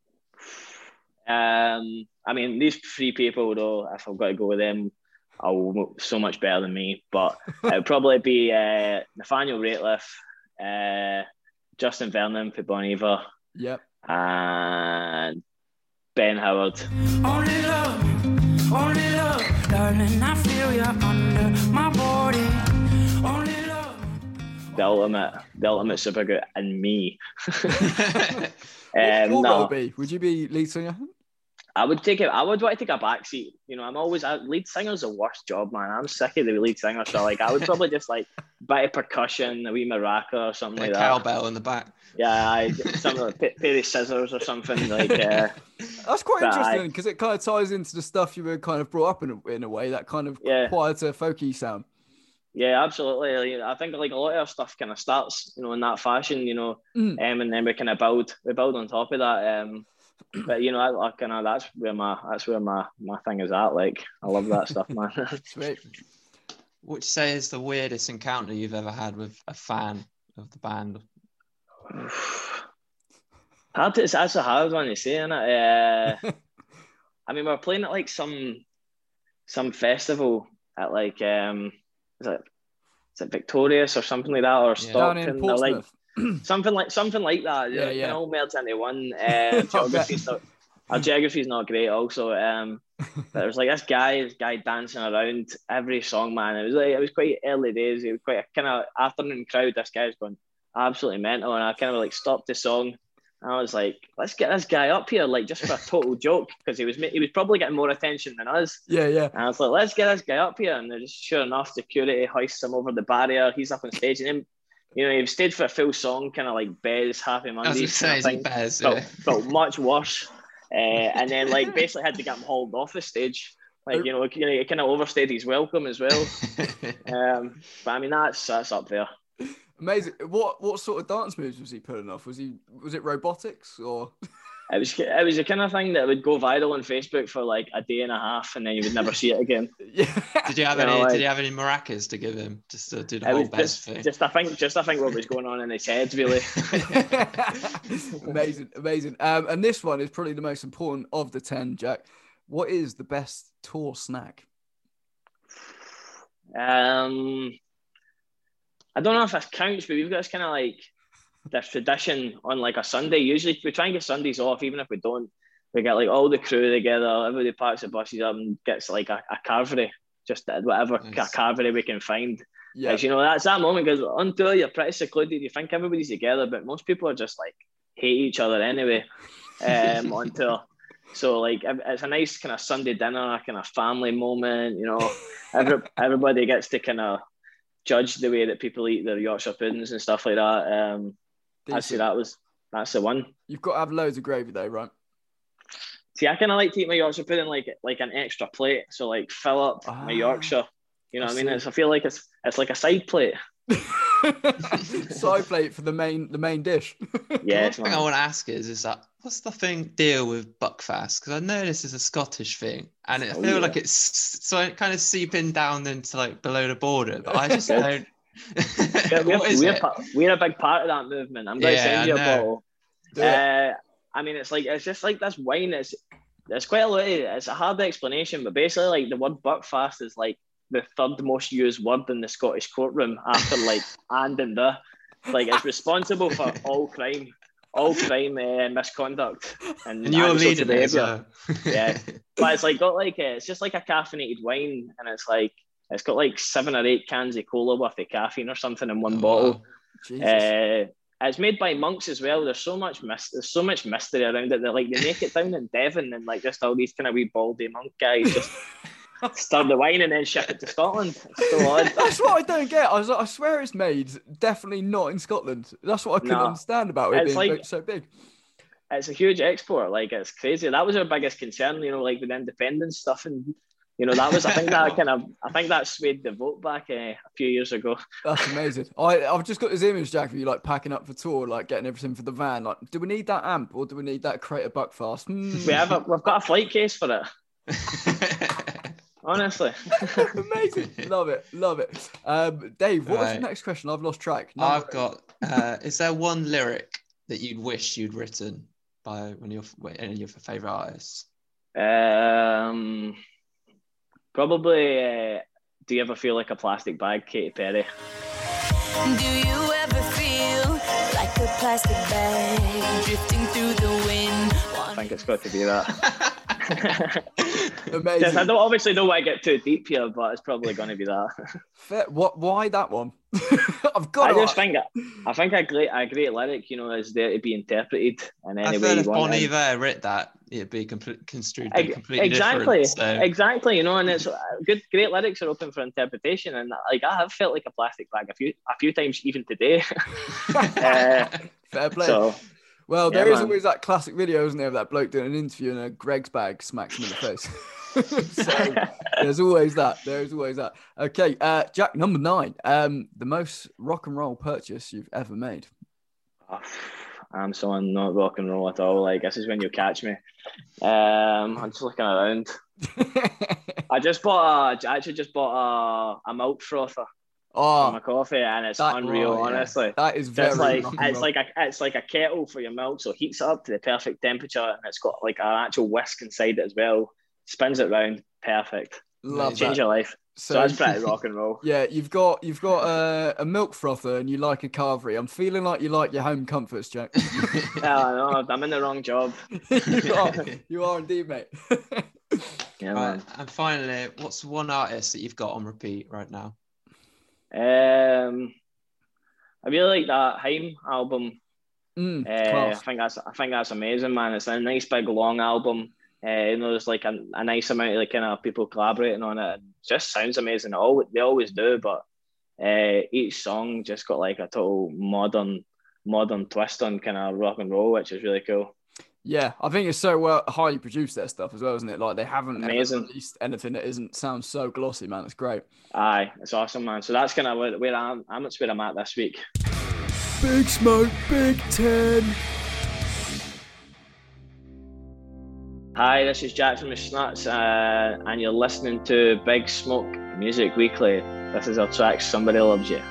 S6: Um, I mean, these three people, though, if I've got to go with them, are so much better than me. But it would probably be uh, Nathaniel Rateliff, uh, Justin Vernon for Bon Iver,
S3: Yep.
S6: and Ben Howard.
S1: Only love, only love, darling, I feel you under my body. Only love.
S6: The ultimate, the ultimate supergroup, and me.
S3: What would
S6: um,
S3: your
S6: no,
S3: role be? Would you be lead singer?
S6: I would take it. I would want to take a back seat. You know, I'm always a lead singer's the worst job, man. I'm sick of the lead singer. So like, I would probably just like bit of percussion, a wee maraca or something
S4: A
S6: like that.
S4: cowbell in the back.
S6: Yeah, I something like a pair of scissors or something like. Uh,
S3: That's quite
S6: But I-
S3: interesting because it kind of ties into the stuff you were kind of brought up in a, in a way, that kind of
S6: Yeah.
S3: quieter, folky sound.
S6: yeah, absolutely. Like, I think like a lot of our stuff kind of starts, you know, in that fashion, you know,
S3: Mm.
S6: um, and then we kind of build, we build on top of that. Um, but you know, I, I kind of that's where my that's where my my thing is at. Like, I love that stuff, man.
S3: Sweet.
S4: What would you say is the weirdest encounter you've ever had with a fan of the band?
S6: Hard to, it's that's a hard one to say, isn't it? Uh, I mean, we we're playing at like some some festival at like um, is it is it Victorious or something like that, or
S4: Yeah.
S3: Down in
S6: Stockton, or like
S3: Portsmouth.
S6: something like something like that.
S3: Yeah,
S6: Yeah,
S3: yeah.
S6: yeah. All melts into one. Uh, geography's not, our geography's not great, also. Um, but there was like this guy, this guy dancing around every song, man. It was like it was quite early days. It was quite a kind of afternoon crowd. This guy was going absolutely mental, and I kind of like stopped the song. And I was like, let's get this guy up here, like just for a total joke, because he was ma- he was probably getting more attention than us.
S3: Yeah, yeah.
S6: And I was like, let's get this guy up here. And they're just sure enough, security hoists him over the barrier. He's up on stage, and him, you know, he stayed for a full song, kind of like Bez, Happy
S4: I was
S6: Mondays.
S4: going to say,
S6: kind
S4: is
S6: of
S4: it
S6: thing.
S4: Bears?
S6: Felt,
S4: Yeah.
S6: felt much worse. Uh, and then like basically had to get him hauled off the stage. Like, you know, you know, he kind of overstayed his welcome as well. Um, but I mean, that's that's up there.
S3: Amazing. What what sort of dance moves was he pulling off? Was he was it robotics or?
S6: It was it was the kind of thing that would go viral on Facebook for like a day and a half, and then you would never see it again.
S3: Yeah.
S4: Did you have
S6: You know,
S4: any?
S6: like-
S4: Did you have any maracas to give him just to do the
S6: It
S4: whole
S6: was
S4: Bez
S6: just,
S4: thing?
S6: just I think just I think what was going on in his head really.
S3: Amazing, amazing. Um, and this one is probably the most important of the ten, Jack. What is the best tour snack?
S6: Um, I don't know if this counts, but we've got this kind of like this tradition on like a Sunday. Usually we try and get Sundays off, even if we don't. We get like all the crew together, everybody packs the buses up and gets like a, a carvery, just whatever
S4: Nice.
S6: carvery we can find.
S3: Yeah,
S6: As you know, that's that moment because on tour you're pretty secluded. You think everybody's together, but most people are just like hate each other anyway. Um, on tour, so like ev- it's a nice kind of Sunday dinner, kind of family moment. You know, Every, everybody gets to kind of judge the way that people eat their Yorkshire puddings and stuff like that. Um, I'd say
S3: decent.
S6: that was that's the one.
S3: You've got to have loads of gravy though, right?
S6: See, I kind of like to eat my Yorkshire pudding like like an extra plate, so like fill up
S3: Ah,
S6: my Yorkshire. You know
S3: I
S6: what I mean?
S3: see.
S6: It's, I feel like it's it's like a side plate.
S3: Side plate for the main the main dish.
S6: Yes,
S4: One thing I
S6: man.
S4: want to ask is, is that what's the thing deal with Buckfast? Because I know this is a Scottish thing, and I
S6: Oh,
S4: feel
S6: yeah.
S4: like it's so it kind of seeping down into like below the border, but I just don't.
S6: Yeah, we're,
S4: What is
S6: we're,
S4: it?
S6: pa- we're a big part of that movement. I'm going to
S4: Yeah,
S6: send you a
S4: I know.
S6: bottle.
S3: Do it.
S6: Uh, I mean, it's like it's just like this wine. It's There's quite a lot. Of, it's a hard explanation, but basically, like the word Buckfast is like the third most used word in the Scottish courtroom after like and and the. Like it's responsible for all crime, all crime uh, misconduct, and,
S4: And you're
S6: antisocial
S4: leading it as
S6: behaviour.
S4: well.
S6: Yeah, but it's like got like a, it's just like a caffeinated wine, and it's like it's got like seven or eight cans of cola worth of caffeine or something in one
S4: Oh,
S6: bottle.
S3: Jesus.
S6: Uh, it's made by monks as well. There's so much mis- there's so much mystery around it. They're like they make it down in Devon, and like just all these kind of wee baldy monk guys just stir the wine and then ship it to Scotland. It's so odd.
S3: That's what I don't get. I, was, I swear it's made definitely not in Scotland. That's what I couldn't
S6: No.
S3: understand about it
S6: It's
S3: being
S6: like-
S3: so big.
S6: It's a huge export. Like it's crazy. That was our biggest concern, you know, like with independence stuff, and you know that was. I think that kind of. I think that swayed the vote back uh, a few years ago.
S3: That's amazing. I, I've just got this image, Jack, of you like packing up for tour, like getting everything for the van. Like, do we need that amp or do we need that Creator Buckfast? Hmm.
S6: We have. A, we've got a flight case for it. Honestly,
S3: Amazing. Love it. Love it. Um, Dave, what was
S4: Right.
S3: the next question? I've lost track. Number
S4: I've got. Uh, is there one lyric that you'd wish you'd written by one of your any of your favorite artists?
S6: um, probably. Uh, do you ever feel like a plastic bag, Katy Perry?
S7: Do you ever feel like a plastic bag drifting through the wind?
S6: I think it's got to be that.
S3: Amazing.
S6: Yes, I don't obviously don't want to get too deep here, but it's probably going to be that.
S3: Fair. What? Why that one? I've got.
S6: I
S3: to
S6: just
S3: ask.
S6: think I think a great a great lyric, you know, is there to be interpreted in
S4: I
S6: any
S4: feel
S6: way you
S4: if
S6: want.
S4: Bon
S6: And-
S4: Iver writ that, it'd be complete, construed
S6: Ex-
S4: completely
S6: exactly,
S4: different. So.
S6: exactly. You know, and it's uh, good. Great lyrics are open for interpretation, and like I have felt like a plastic bag a few a few times even today. uh,
S3: Fair play.
S6: so
S3: Well,
S6: Yeah,
S3: there is
S6: man.
S3: always that classic video, isn't there, of that bloke doing an interview and a Greg's bag smacks him in the face. So there's always that. There's always that. Okay, uh, Jack, number nine. Um, the most rock and roll purchase you've ever made.
S6: oh, I'm someone not rock and roll at all. Like this is when you catch me. Um, I'm just looking around. I just bought a. I actually just bought a, a milk frother for
S3: Oh,
S6: my coffee, and it's
S3: that-
S6: unreal.
S4: oh, yeah.
S6: Honestly.
S3: that is
S6: So
S3: very
S6: it's like
S3: rock and
S6: it's
S3: roll.
S6: like a it's like a kettle for your milk, so it heats it up to the perfect temperature, and it's got like an actual whisk inside it as well. Spins it round, perfect.
S3: Love
S6: Change
S3: that.
S6: your life. So, that's pretty rock and roll.
S3: Yeah, you've got you've got uh, a milk frother and you like a carvery. I'm feeling like you like your home comforts, Jack.
S6: Yeah, I know. I'm in the wrong job.
S3: you are, you are indeed, mate.
S6: Yeah,
S4: Right,
S6: man.
S4: and finally, what's one artist that you've got on repeat right now?
S6: Um, I really like that Haim album.
S3: Mm,
S6: Uh, I
S3: class.
S6: think that's I think that's amazing, man. It's a nice big long album. Uh, you know, there's like a, a nice amount of like kind of people collaborating on it. It just sounds amazing. It always, they always do, but uh, each song just got like a total modern, modern twist on kind of rock and roll, which is really cool.
S3: Yeah, I think it's so well highly produced their stuff as well, isn't it? Like they haven't ever
S6: Amazing.
S3: released anything that isn't sounds so glossy, man. It's great.
S6: Aye, it's awesome, man. So that's kind of where, where I'm. I'm that's where I'm at this week.
S3: Big Smoke, Big Ten.
S6: Hi, this is Jack from the Snuts, uh, and you're listening to Big Smoke Music Weekly. This is our track, Somebody Loves You.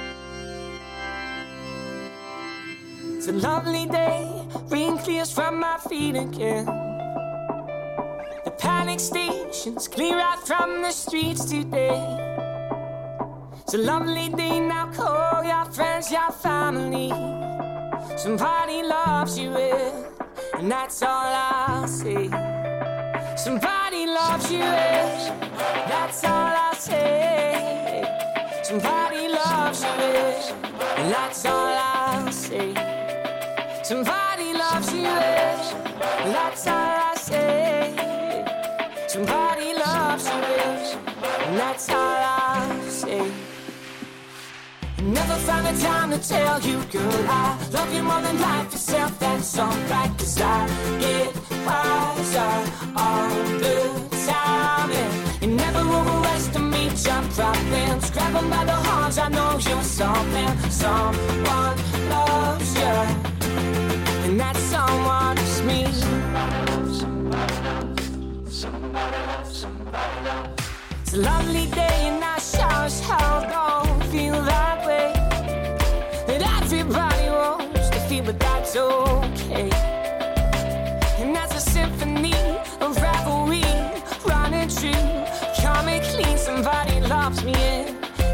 S1: It's a lovely day, rain clears from my feet again. The panic stations clear out from the streets today. It's a lovely day, now call your friends, your family. Somebody loves you, well, and that's all I'll say. Somebody loves you, well, that's all I'll say. Somebody loves you, well, and that's all I'll say. Somebody loves you, well, that's all I say. Somebody loves you, well, and that's all I'll say. Never found the time to tell you, girl, I love you more than life itself. That's alright, cause I get wiser all the time. And you never overestimate your problems. Grab them by the horns, I know you'll solve them. Someone loves you, and that someone is me. It's a lovely day and I sure as hell don't feel that way. That everybody wants to feel, but that's okay. And that's a symphony of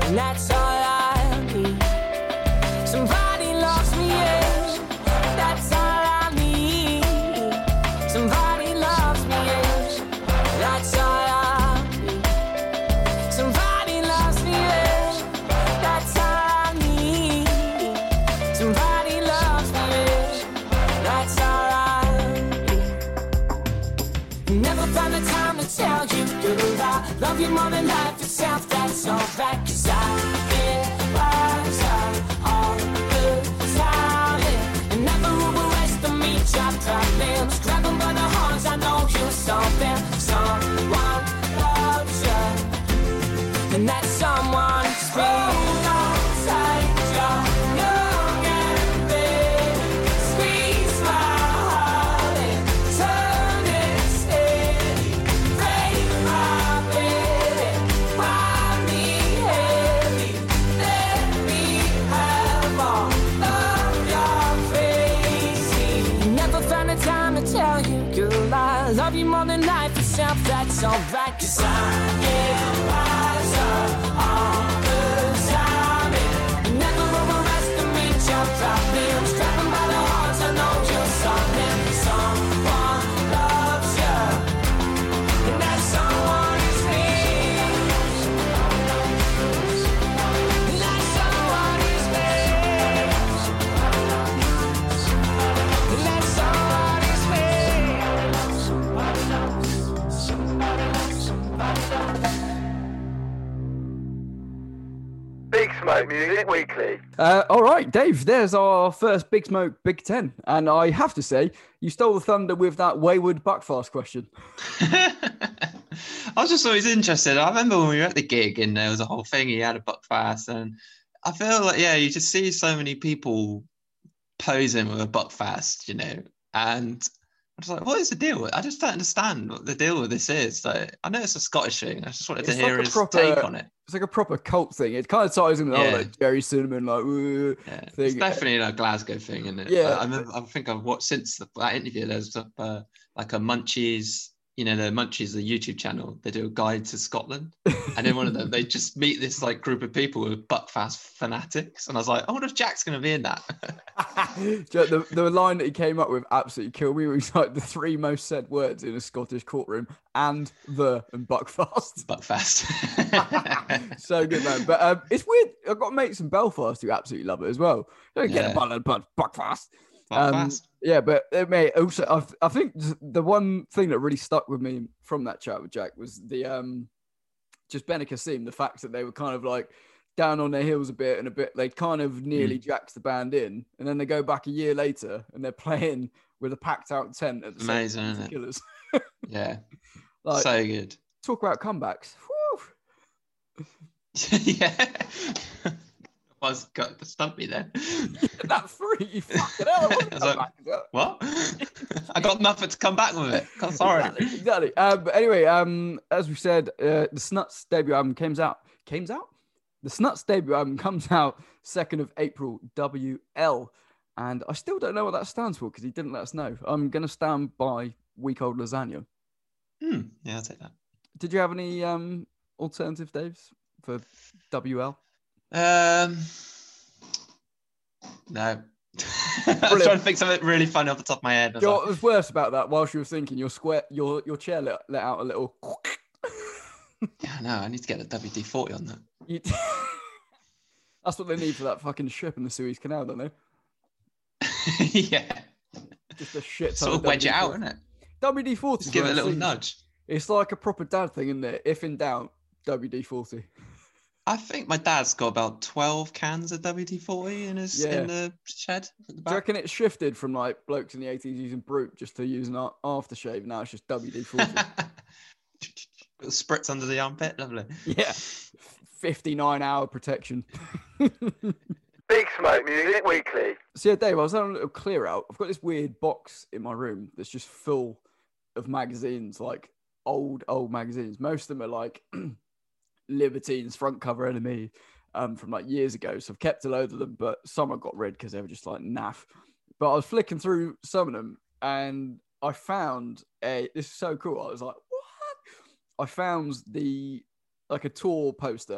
S7: and that's all I need. Somebody loves me, yeah, that's all I need. Somebody loves me, yeah, that's all I need. Somebody loves me, yeah, that's all I need. Somebody loves me, yeah, that's all I need. Never found the time to tell you, girl, I love you more than life itself, that's all right, 'cause I get wise up all the time, and never overestimate your problems. Grab them by the horns, I know you'll solve them. Someone loves you, and that someone is me. Hold on tight, you're young and big. Squeeze my heart and turn it steady. Break my bed and wind me heavy. Let me have all of your faces. Never found a time to tell you, girl, I love you more than life itself, that's alright, 'cause I get wiser all the time, and never overestimate your problems. Grab them by the horns, I know you'll solve them. Someone loves you, and that someone is me. And that someone is me. And that someone is me. Somebody loves, somebody loves, somebody loves.
S2: Big Smoke Music Weekly.
S3: Uh, all right, Dave, there's our first Big Smoke Big Ten. And I have to say, you stole the thunder with that wayward Buckfast question.
S4: I was just always interested. I remember when we were at the gig and there was a whole thing, he had a Buckfast, and I feel like, yeah, you just see so many people posing with a Buckfast, you know, and I was like, what is the deal? I just don't understand what the deal with this is. Like, I know it's a Scottish thing. I just wanted
S3: It's
S4: to hear
S3: like a
S4: his
S3: proper-
S4: take on it.
S3: It's like a proper cult thing. It kind of ties in with all
S4: Yeah.
S3: like Jerry Cinnamon, like, "Ooh,"
S4: Yeah,
S3: thing.
S4: it's definitely a Glasgow thing, isn't it?
S3: Yeah.
S4: I, remember, I think I've watched since the, that interview. There's uh, like a Munchies, you know, the Munchies, the YouTube channel. They do a guide to Scotland, and in one of them, they just meet this like group of people who are Buckfast fanatics, and I was like, I wonder if Jack's going to be in that.
S3: the, the line that he came up with absolutely killed me. It was like the three most said words in a Scottish courtroom, and the and Buckfast.
S4: Buckfast.
S3: So good, man. But um, it's weird. I've got mates in Belfast who absolutely love it as well. Don't get
S4: Yeah.
S3: a bottle of Buck- Buckfast. Um,
S4: Buckfast.
S3: yeah, but uh, mate, also I, I think the one thing that really stuck with me from that chat with Jack was the um, just Bennett Kassim, the fact that they were kind of like down on their heels a bit and a bit, they kind of nearly
S4: Mm.
S3: jacked the band in, and then they go back a year later and they're playing with a packed out tent at the same
S4: Amazing,
S3: time
S4: isn't
S3: as
S4: it?
S3: the Killers.
S4: Yeah,
S3: Like,
S4: so good.
S3: talk about comebacks. Whew.
S4: Yeah. Was got to stump me then.
S3: That three, you fucking hell. I wasn't
S4: I was like,
S3: back.
S4: What? I got nothing to come back with it. God, sorry.
S3: Exactly. exactly. Um, but anyway, um, as we said, uh, the Snuts debut album comes out. Comes out. The Snuts debut album comes out second of April. W L, and I still don't know what that stands for because he didn't let us know. I'm gonna stand by week old lasagna.
S4: Hmm, yeah, I'll take that.
S3: Did you have any um alternative Daves for W L?
S4: Um, no. I was trying to think something really funny off the top of my head. I was
S3: You know
S4: like,
S3: what was worse about that? Whilst you were thinking, your square, your your chair let, let out a little.
S4: yeah, no, I need to get a W D forty on that.
S3: You- That's what they need for that fucking ship in the Suez Canal, don't they?
S4: Yeah.
S3: Just a shit ton
S4: Sort of
S3: of
S4: wedge it out,
S3: W D forty.
S4: isn't it?
S3: W D forty.
S4: Just give it a little nudge.
S3: It's like a proper dad thing, isn't it? If in doubt, W D forty.
S4: I think my dad's got about twelve cans of W D forty in his
S3: Yeah.
S4: in the shed at the
S3: Do you
S4: back.
S3: reckon it shifted from like blokes in the eighties using Brute just to using a- aftershave? Now it's just W D forty.
S4: Little spritz under the armpit, lovely.
S3: Yeah. fifty-nine hour protection.
S2: Big Smoke Music Weekly.
S3: So yeah, Dave, I was having a little clear out. I've got this weird box in my room that's just full of magazines, like old, old magazines. Most of them are like Libertines, front cover enemy, um, from like years ago. So I've kept a load of them, but some I got rid because they were just like naff. But I was flicking through some of them and I found a, this is so cool. I was like, what? I found the, like a tour poster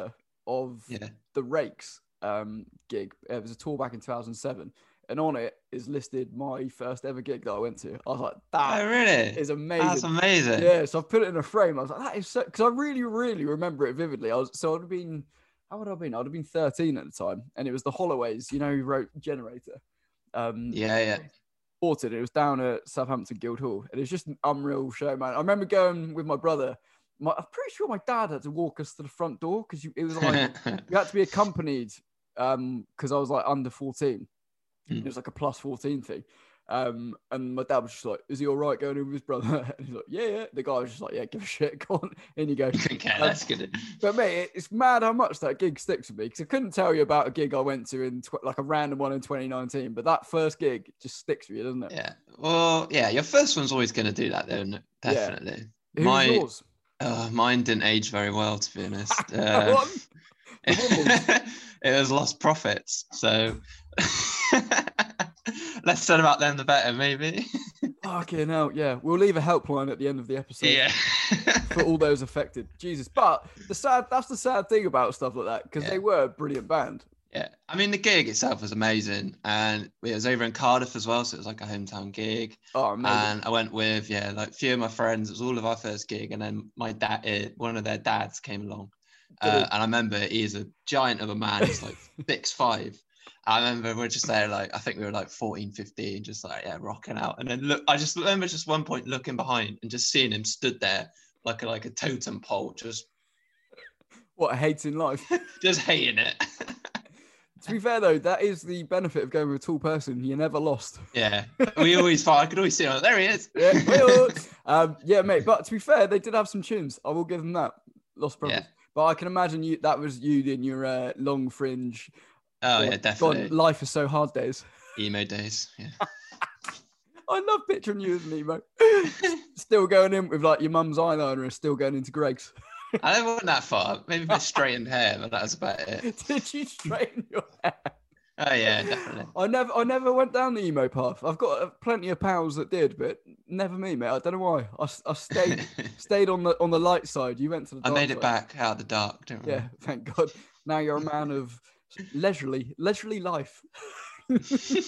S3: of
S4: Yeah.
S3: the Rakes um, gig. It was a tour back in two thousand seven. And on it is listed my first ever gig that I went to. I was like, that
S4: Oh, really?
S3: is amazing.
S4: That's amazing.
S3: Yeah, so I've put it in a frame. I was like, that is so, because I really, really remember it vividly. I was, so I'd have been, how would I have been? I'd have been thirteen at the time. And it was the Holloways, you know, who wrote Generator. Um,
S4: Yeah, yeah.
S3: Supported. It was down at Southampton Guildhall. And it was just an unreal show, man. I remember going with my brother. My, I'm pretty sure my dad had to walk us to the front door because it was like, you had to be accompanied um, because I was like under fourteen.
S4: Mm.
S3: It was like a plus fourteen thing. Um, and my dad was just like, is he all right going in with his brother? And he's like, yeah, yeah. The guy was just like, yeah, give a shit. Go on. In you go.
S4: Okay,
S3: Um,
S4: that's good.
S3: But mate, it's mad how much that gig sticks with me because I couldn't tell you about a gig I went to in tw- like a random one in twenty nineteen. But that first gig just sticks with you, doesn't it?
S4: Yeah. Well, yeah, your first one's always going to do that, though, isn't it?
S3: Yeah.
S4: Definitely.
S3: Who
S4: My,
S3: was yours?
S4: uh, mine didn't age very well, to be honest. Uh,
S3: What? The
S4: it was Lost Prophets. So less said about them, the better, maybe.
S3: Fucking hell, yeah. We'll leave a helpline at the end of the episode.
S4: Yeah.
S3: For all those affected. Jesus. But the sad that's the sad thing about stuff like that, because
S4: Yeah.
S3: they were a brilliant band.
S4: Yeah, I mean the gig itself was amazing, and it was over in Cardiff as well, so it was like a hometown gig.
S3: Oh, amazing.
S4: And I went with yeah, like a few of my friends. It was all of our first gig, and then my dad, eh, one of their dads, came along, uh, and I remember he's a giant of a man. He's like six five. I remember we're just there, like I think we were like fourteen, fifteen, just like yeah, rocking out. And then look, I just remember just one point looking behind and just seeing him stood there like a like a totem pole, just
S3: What a hating life.
S4: just hating it.
S3: To be fair though, that is the benefit of going with a tall person. You're never lost.
S4: Yeah, we always thought I could always see him. There he is.
S3: Yeah, hey-oh. um, yeah, mate. But to be fair, they did have some tunes. I will give them that. Lost Prophets.
S4: Yeah.
S3: But I can imagine you that was you in your uh, long fringe.
S4: Oh
S3: God-
S4: yeah, definitely.
S3: God, life is so hard days.
S4: Emo days. Yeah.
S3: I love picturing you as an emo. Still going in with like your mum's eyeliner and still going into Greg's.
S4: I never went that far. Maybe a bit straightened hair, but that was about it.
S3: Did you straighten your hair?
S4: Oh yeah, definitely.
S3: I never, I never went down the emo path. I've got uh, plenty of pals that did, but never me, mate. I don't know why. I, s- I stayed, stayed on the on the light side. You went to the.
S4: I
S3: Dark
S4: made it
S3: side.
S4: back out of the dark. Don't worry.
S3: Yeah, thank God. Now you're a man of leisurely, leisurely life.
S2: Big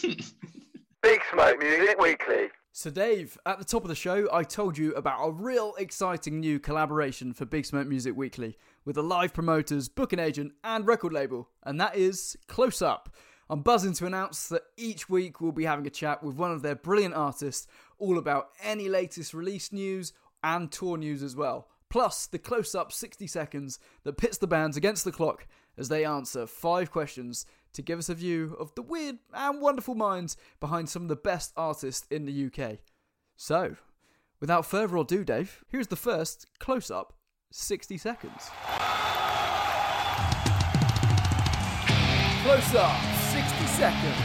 S2: Smoke Music Weekly.
S3: So, Dave, at the top of the show, I told you about a real exciting new collaboration for Big Smoke Music Weekly with the live promoters, booking agent, and record label, and that is Close Up. I'm buzzing to announce that each week we'll be having a chat with one of their brilliant artists, all about any latest release news and tour news as well. Plus, the Close Up sixty seconds that pits the bands against the clock as they answer five questions to give us a view of the weird and wonderful minds behind some of the best artists in the U K. So, without further ado, Dave, here's the first Close Up sixty seconds. Close Up sixty seconds.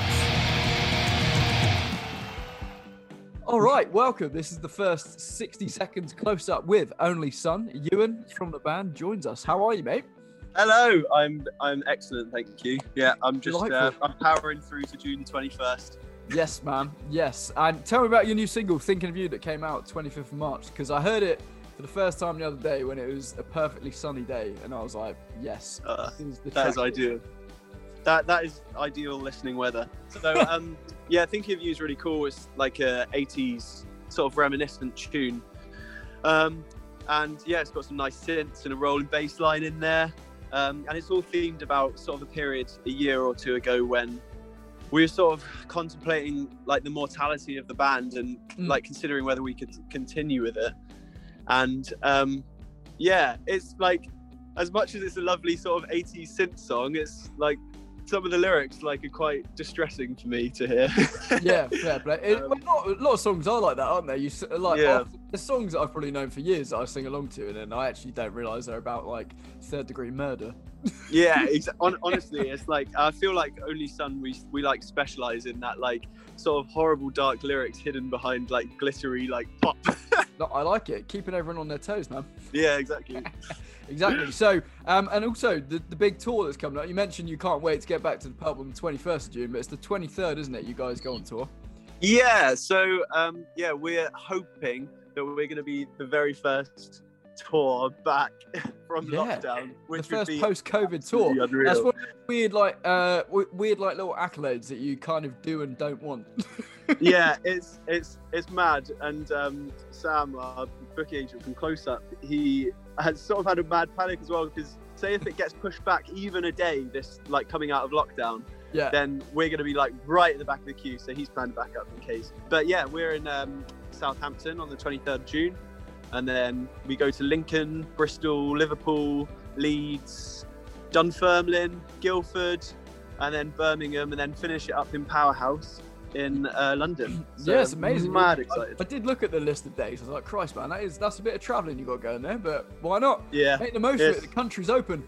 S3: All right, welcome. This is the first sixty seconds Close Up with Only Son. Ewan from the band joins us. How are you, mate?
S8: Hello, I'm I'm excellent, thank you. Yeah, I'm just uh,
S3: Delightful.
S8: I'm powering through to June twenty-first.
S3: Yes, man. Yes. And tell me about your new single, Thinking of You, that came out twenty-fifth of March, because I heard it for the first time the other day when it was a perfectly sunny day, and I was like, yes,
S8: Uh,
S3: this is the
S8: that is
S3: track.
S8: ideal. That that is ideal listening weather. So um, yeah, Thinking of You is really cool. It's like a eighties sort of reminiscent tune, um, and yeah, it's got some nice synths and a rolling bass line in there. Um, and it's all themed about sort of a period a year or two ago when we were sort of contemplating like the mortality of the band and
S3: Mm.
S8: like considering whether we could continue with it. And um, yeah, it's like, as much as it's a lovely sort of eighties synth song, it's like some of the lyrics like are quite distressing for me to hear.
S3: Yeah, fair play. It,
S8: Um,
S3: well, not, a lot of songs are like that, aren't they? You s- like
S8: Yeah.
S3: I've- the songs that I've probably known for years that I sing along to, and then I actually don't realise they're about like third degree murder.
S8: Yeah, ex- on, honestly, it's like I feel like Only Son we we like specialize in that like sort of horrible dark lyrics hidden behind like glittery like pop.
S3: No, I like it, keeping everyone on their toes, man.
S8: Yeah, exactly.
S3: Exactly. So, um, and also the, the big tour that's coming up. You mentioned you can't wait to get back to the pub on the twenty-first of June, but it's the twenty-third, isn't it? You guys go on tour.
S8: Yeah, so um, yeah, we're hoping that we're going to be the very first tour back from
S3: Yeah.
S8: lockdown, which
S3: the
S8: would
S3: first
S8: be
S3: post-COVID tour.
S8: absolutely unreal.
S3: That's one of the weird, like, uh, w- weird, like, little accolades that you kind of do and don't want.
S8: Yeah, it's it's it's mad. And um, Sam, our booking agent from Close Up, he has sort of had a mad panic as well, because say if it gets pushed back even a day, this like coming out of lockdown,
S3: Yeah.
S8: then we're going to be like right at the back of the queue. So he's planned to back up in case. But yeah, we're in um, Southampton on the twenty-third of June, and then we go to Lincoln, Bristol, Liverpool, Leeds, Dunfermline, Guildford, and then Birmingham, and then finish it up in Powerhouse in uh, London. So
S3: Yeah, it's amazing.
S8: Mad
S3: I,
S8: excited.
S3: I did look at the list of days. I was like, Christ, man, that is that's a bit of travelling you got going there, but why not?
S8: Yeah,
S3: Make the most
S8: Yes.
S3: of it. The country's open.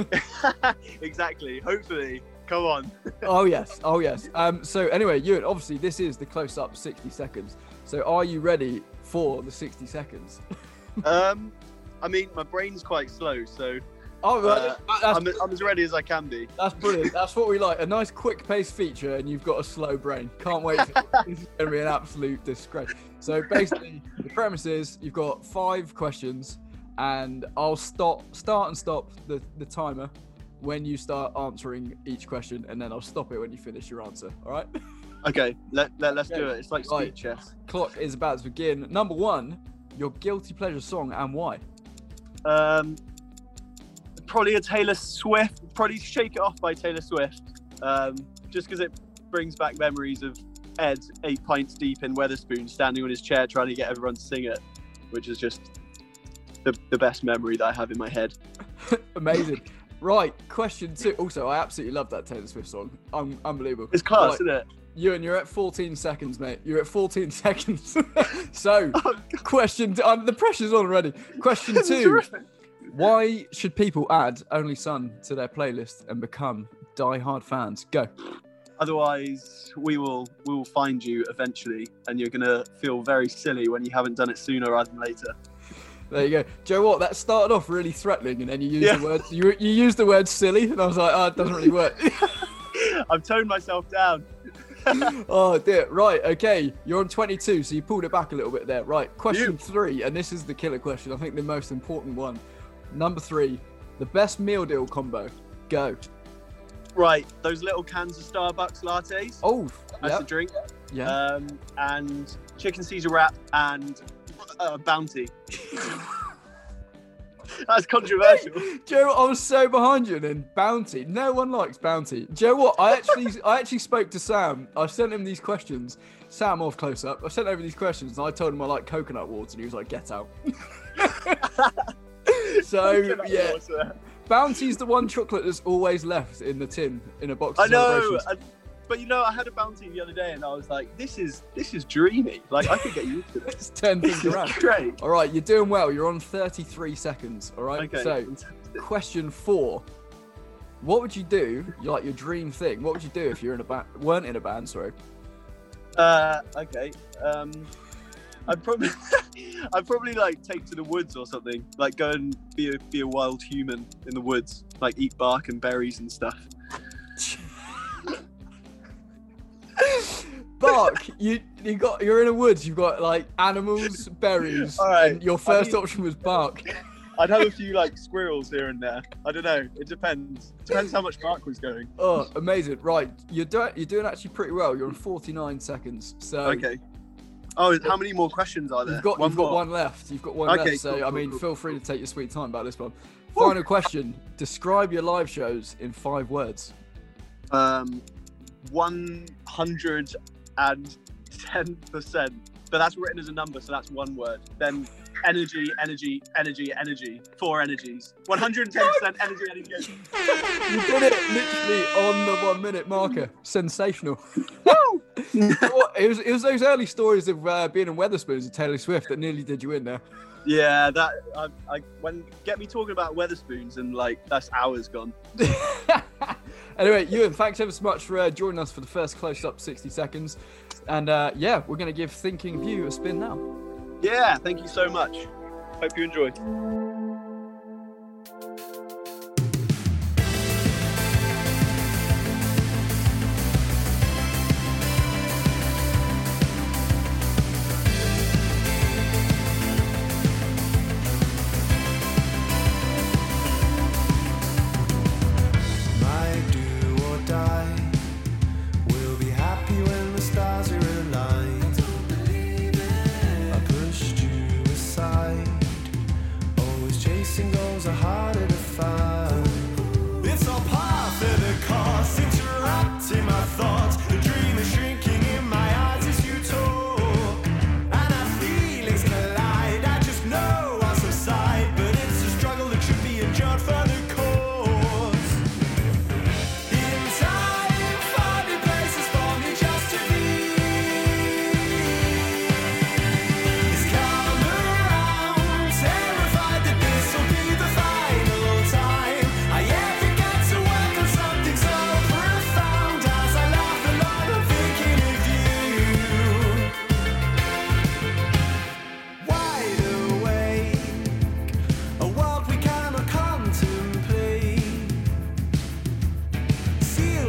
S8: exactly. Hopefully, come on.
S3: Oh yes, oh yes. Um. So anyway, Ewan, obviously this is the close-up sixty seconds. So are you ready for the sixty seconds?
S8: um, I mean, my brain's quite slow, so
S3: Oh,
S8: uh,
S3: right. that's,
S8: I'm, I'm as ready as I can be.
S3: that's brilliant. That's what we like. A nice, quick-paced feature, and you've got a slow brain. Can't wait. For this is going to be an absolute disgrace. So basically, the premise is you've got five questions, and I'll stop, start and stop the, the timer when you start answering each question, and then I'll stop it when you finish your answer. All right?
S8: Okay, let, let let's do
S3: Okay.
S8: it. It's like
S3: Right.
S8: speed chess.
S3: Clock is about to begin. Number one, your guilty pleasure song and why?
S8: Um, probably a Taylor Swift. Probably "Shake It Off" by Taylor Swift. Um, just because it brings back memories of Ed eight pints deep in Weatherspoon, standing on his chair trying to get everyone to sing it, which is just the the best memory that I have in my head.
S3: Amazing. Right, question two. Also, I absolutely love that Taylor Swift song. Um, unbelievable.
S8: It's class,
S3: Right,
S8: isn't it?
S3: Ewan, you're at fourteen seconds, mate. You're at fourteen seconds. So, question two. Um, the pressure's on already. Question
S8: This is
S3: two.
S8: terrific.
S3: Why should people add Only Son to their playlist and become die-hard fans? Go.
S8: Otherwise, we will we will find you eventually, and you're gonna feel very silly when you haven't done it sooner rather than later.
S3: There you go. Joe, what? That started off really threatening, and then you used
S8: Yeah.
S3: the word you, you used the word silly, and I was like, oh, it doesn't really work.
S8: I've toned myself down.
S3: Oh dear. Right. Okay. You're on twenty-two, so you pulled it back a little bit there. Right. Question
S8: You.
S3: three, and this is the killer question. I think the most important one. Number three, the best meal deal combo. Go.
S8: Right, those little cans of Starbucks lattes.
S3: Oh.
S8: That's a
S3: Yep.
S8: drink.
S3: Yeah.
S8: Um, and chicken Caesar wrap and uh, Bounty. That's controversial.
S3: Joe, I was so behind you. And then Bounty. No one likes Bounty. Joe, what? I actually, I actually spoke to Sam. I sent him these questions. Sam off close up. I sent over these questions, and I told him I like coconut water, and he was like, "Get out." So yeah, Bounty's the one chocolate that's always left in the tin in a box.
S8: I
S3: Of
S8: know,
S3: Celebrations.
S8: and, but you know, I had a Bounty the other day, and I was like, "This is this is dreamy. Like, I could get used to this.
S3: It's ten
S8: This
S3: things
S8: is
S3: around.
S8: great."
S3: All right, you're doing well. You're on thirty-three seconds. All right.
S8: Okay.
S3: So,
S8: fantastic.
S3: question four: what would you do? Like your dream thing? What would you do if you're in a band? Weren't in a band, sorry.
S8: Uh, okay. Um, I'd probably, I'd probably like take to the woods or something. Like go and be a be a wild human in the woods. Like eat bark and berries and stuff.
S3: Bark. You you got you're in a woods. You've got like animals, berries.
S8: All right,
S3: And your
S8: I
S3: first
S8: mean-
S3: option was bark.
S8: I'd have a few like squirrels here and there. I don't know. It depends. Depends how much bark was going.
S3: Oh, amazing! Right, you're doing you're doing actually pretty well. You're on forty-nine seconds. So
S8: Okay. Oh, how many more questions are there?
S3: you've got you've got
S8: more.
S3: one left. You've got one
S8: Okay,
S3: left. So
S8: cool,
S3: I
S8: cool,
S3: mean,
S8: cool.
S3: feel free to take your sweet time about this one. Final question: describe your live shows in five words.
S8: Um, one hundred and ten percent. But that's written as a number, so that's one word. Then energy, energy, energy, energy. Four energies. one hundred ten percent energy, energy, energy.
S3: You did it literally on the one minute marker. Sensational. Woo! it was it was those early stories of uh, being in Weatherspoons and Taylor Swift that nearly did you in there.
S8: Yeah, that I, I when get me talking about Weatherspoons and like that's hours gone.
S3: Anyway, Ewan, thanks ever so much for uh, joining us for the first close-up sixty seconds. And uh, yeah, we're going to give Thinking View a spin now.
S8: Yeah, thank you so much. Hope you enjoy.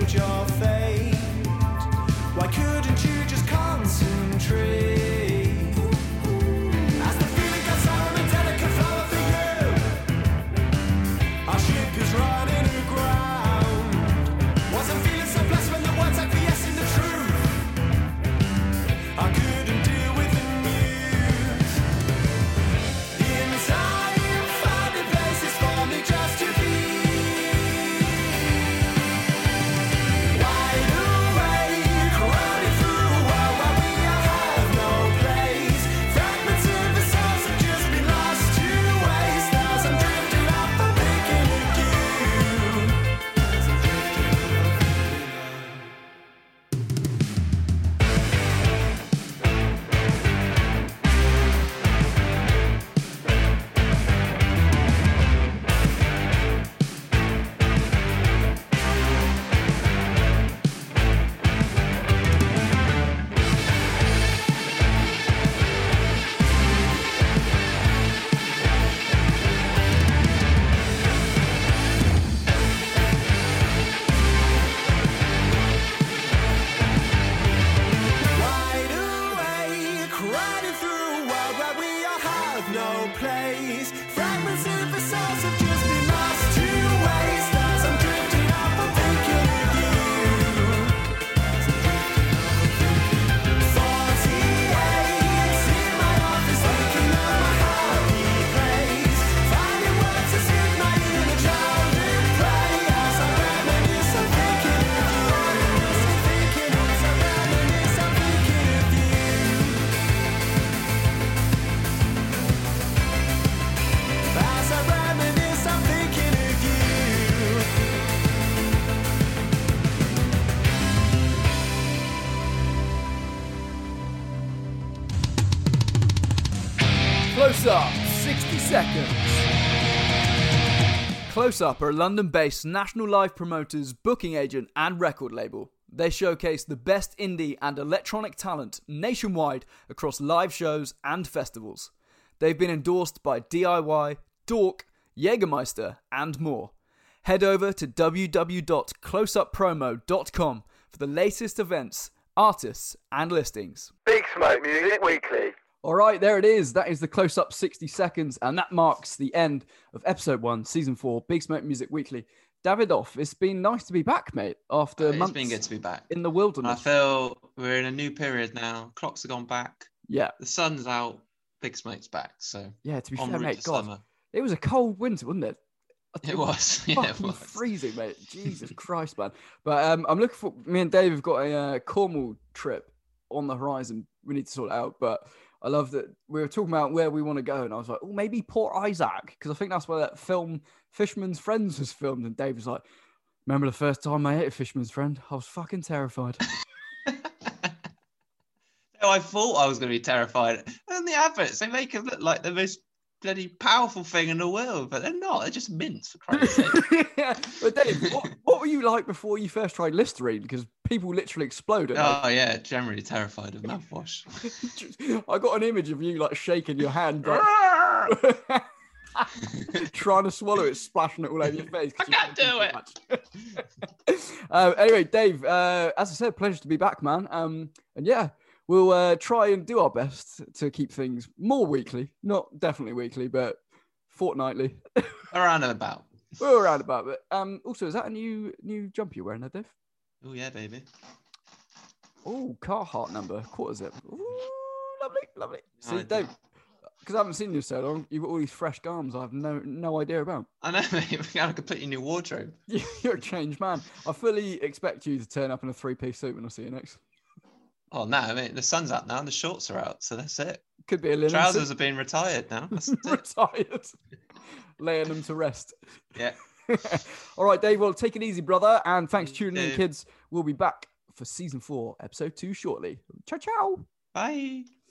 S1: sealed your fate. Why couldn't you just concentrate? As the feeling got sour and delicate flower for you, our ship is running aground. Wasn't feeling so blessed when the words acquiesced in the truth. I couldn't deal with the news. In time, finding places for me just to be. Wide awake, running through a world where we have no place. Fragments of the souls have just been lost to waste. As I'm drifting off, I'm thinking of you. As I'm drifting off, I'm thinking of wide awake, riding through a world where we all have no place. Fragments of the souls have just been lost to waste. As I'm drifting off, I'm thinking of you. As I'm drifting off, I'm thinking of you. forty-eight in my office, thinking of my happy place. Finding words to sing my inner childhood play. As I reminisce, I'm thinking of you. As I thinking, as I reminisce, I'm thinking of you. As I reminisce, I'm thinking of you.
S3: Close Up, sixty seconds. Close Up are a London-based national live promoters, booking agent and record label. They showcase the best indie and electronic talent nationwide across live shows and festivals. They've been endorsed by D I Y, Dork, Jägermeister and more. Head over to w w w dot close up promo dot com for the latest events, artists and listings.
S2: Big Smoke Music Weekly.
S3: All right, there it is. That is the Close Up sixty seconds, and that marks the end of episode one, season four, Big Smoke Music Weekly. Davidoff, it's been nice to be back, mate, after
S4: It's
S3: months
S4: been good to be back.
S3: in the
S4: And I
S3: wilderness.
S4: feel we're in a new period now. Clocks have gone back.
S3: Yeah,
S4: The sun's out. Big Smoke's back. So
S3: yeah, to be
S4: en
S3: fair,
S4: route
S3: mate,
S4: to
S3: God,
S4: summer.
S3: it was a cold winter, wasn't it?
S4: It was. Yeah, it
S3: Fucking
S4: was.
S3: freezing, mate. Jesus Christ, man. But um, I'm looking for, me and Dave have got a uh, Cornwall trip on the horizon. We need to sort it out, but I love that we were talking about where we want to go, and I was like, oh, maybe Port Isaac, because I think that's where that film Fisherman's Friends was filmed. And Dave was like, remember the first time I ate a Fisherman's Friend? I was fucking terrified.
S4: No, I thought I was going to be terrified. And the adverts, they make it look like the most bloody powerful thing in the world, but they're not. They're just mints, for Christ's sake.
S3: Yeah, but Dave, what, what were you like before you first tried Listerine? Because people literally exploded.
S4: Oh, yeah, generally terrified of mouthwash.
S3: I got an image of you like shaking your hand, like, trying to swallow it, splashing it all over your face. 'cause
S4: I
S3: you
S4: can't do
S3: too much. uh, anyway, Dave, uh, as I said, pleasure to be back, man. Um, and yeah, we'll uh, try and do our best to keep things more weekly, not definitely weekly, but fortnightly.
S4: Around and about.
S3: We're around about it. Um, also, is that a new new jumper you're wearing there, Dave?
S4: Oh, yeah, baby.
S3: Oh, Carhartt number. What is it? Ooh, lovely, lovely.
S4: No
S3: See,
S4: idea.
S3: Dave, because I haven't seen you so long, you've got all these fresh garms I have no no idea about.
S4: I know, mate. We got a completely new wardrobe.
S3: You're a changed man. I fully expect you to turn up in a three-piece suit when I see you next.
S4: Oh, no, I mean, the sun's out now and the shorts are out, so that's it.
S3: Could be a linen
S4: Trousers
S3: suit.
S4: have been retired now. That's it.
S3: Retired. Laying them to rest.
S4: Yeah.
S3: All right, Dave, well, take it easy, brother. And thanks for tuning in,
S4: Dave.
S3: kids. We'll be back for season four, episode two shortly. Ciao, ciao.
S4: Bye.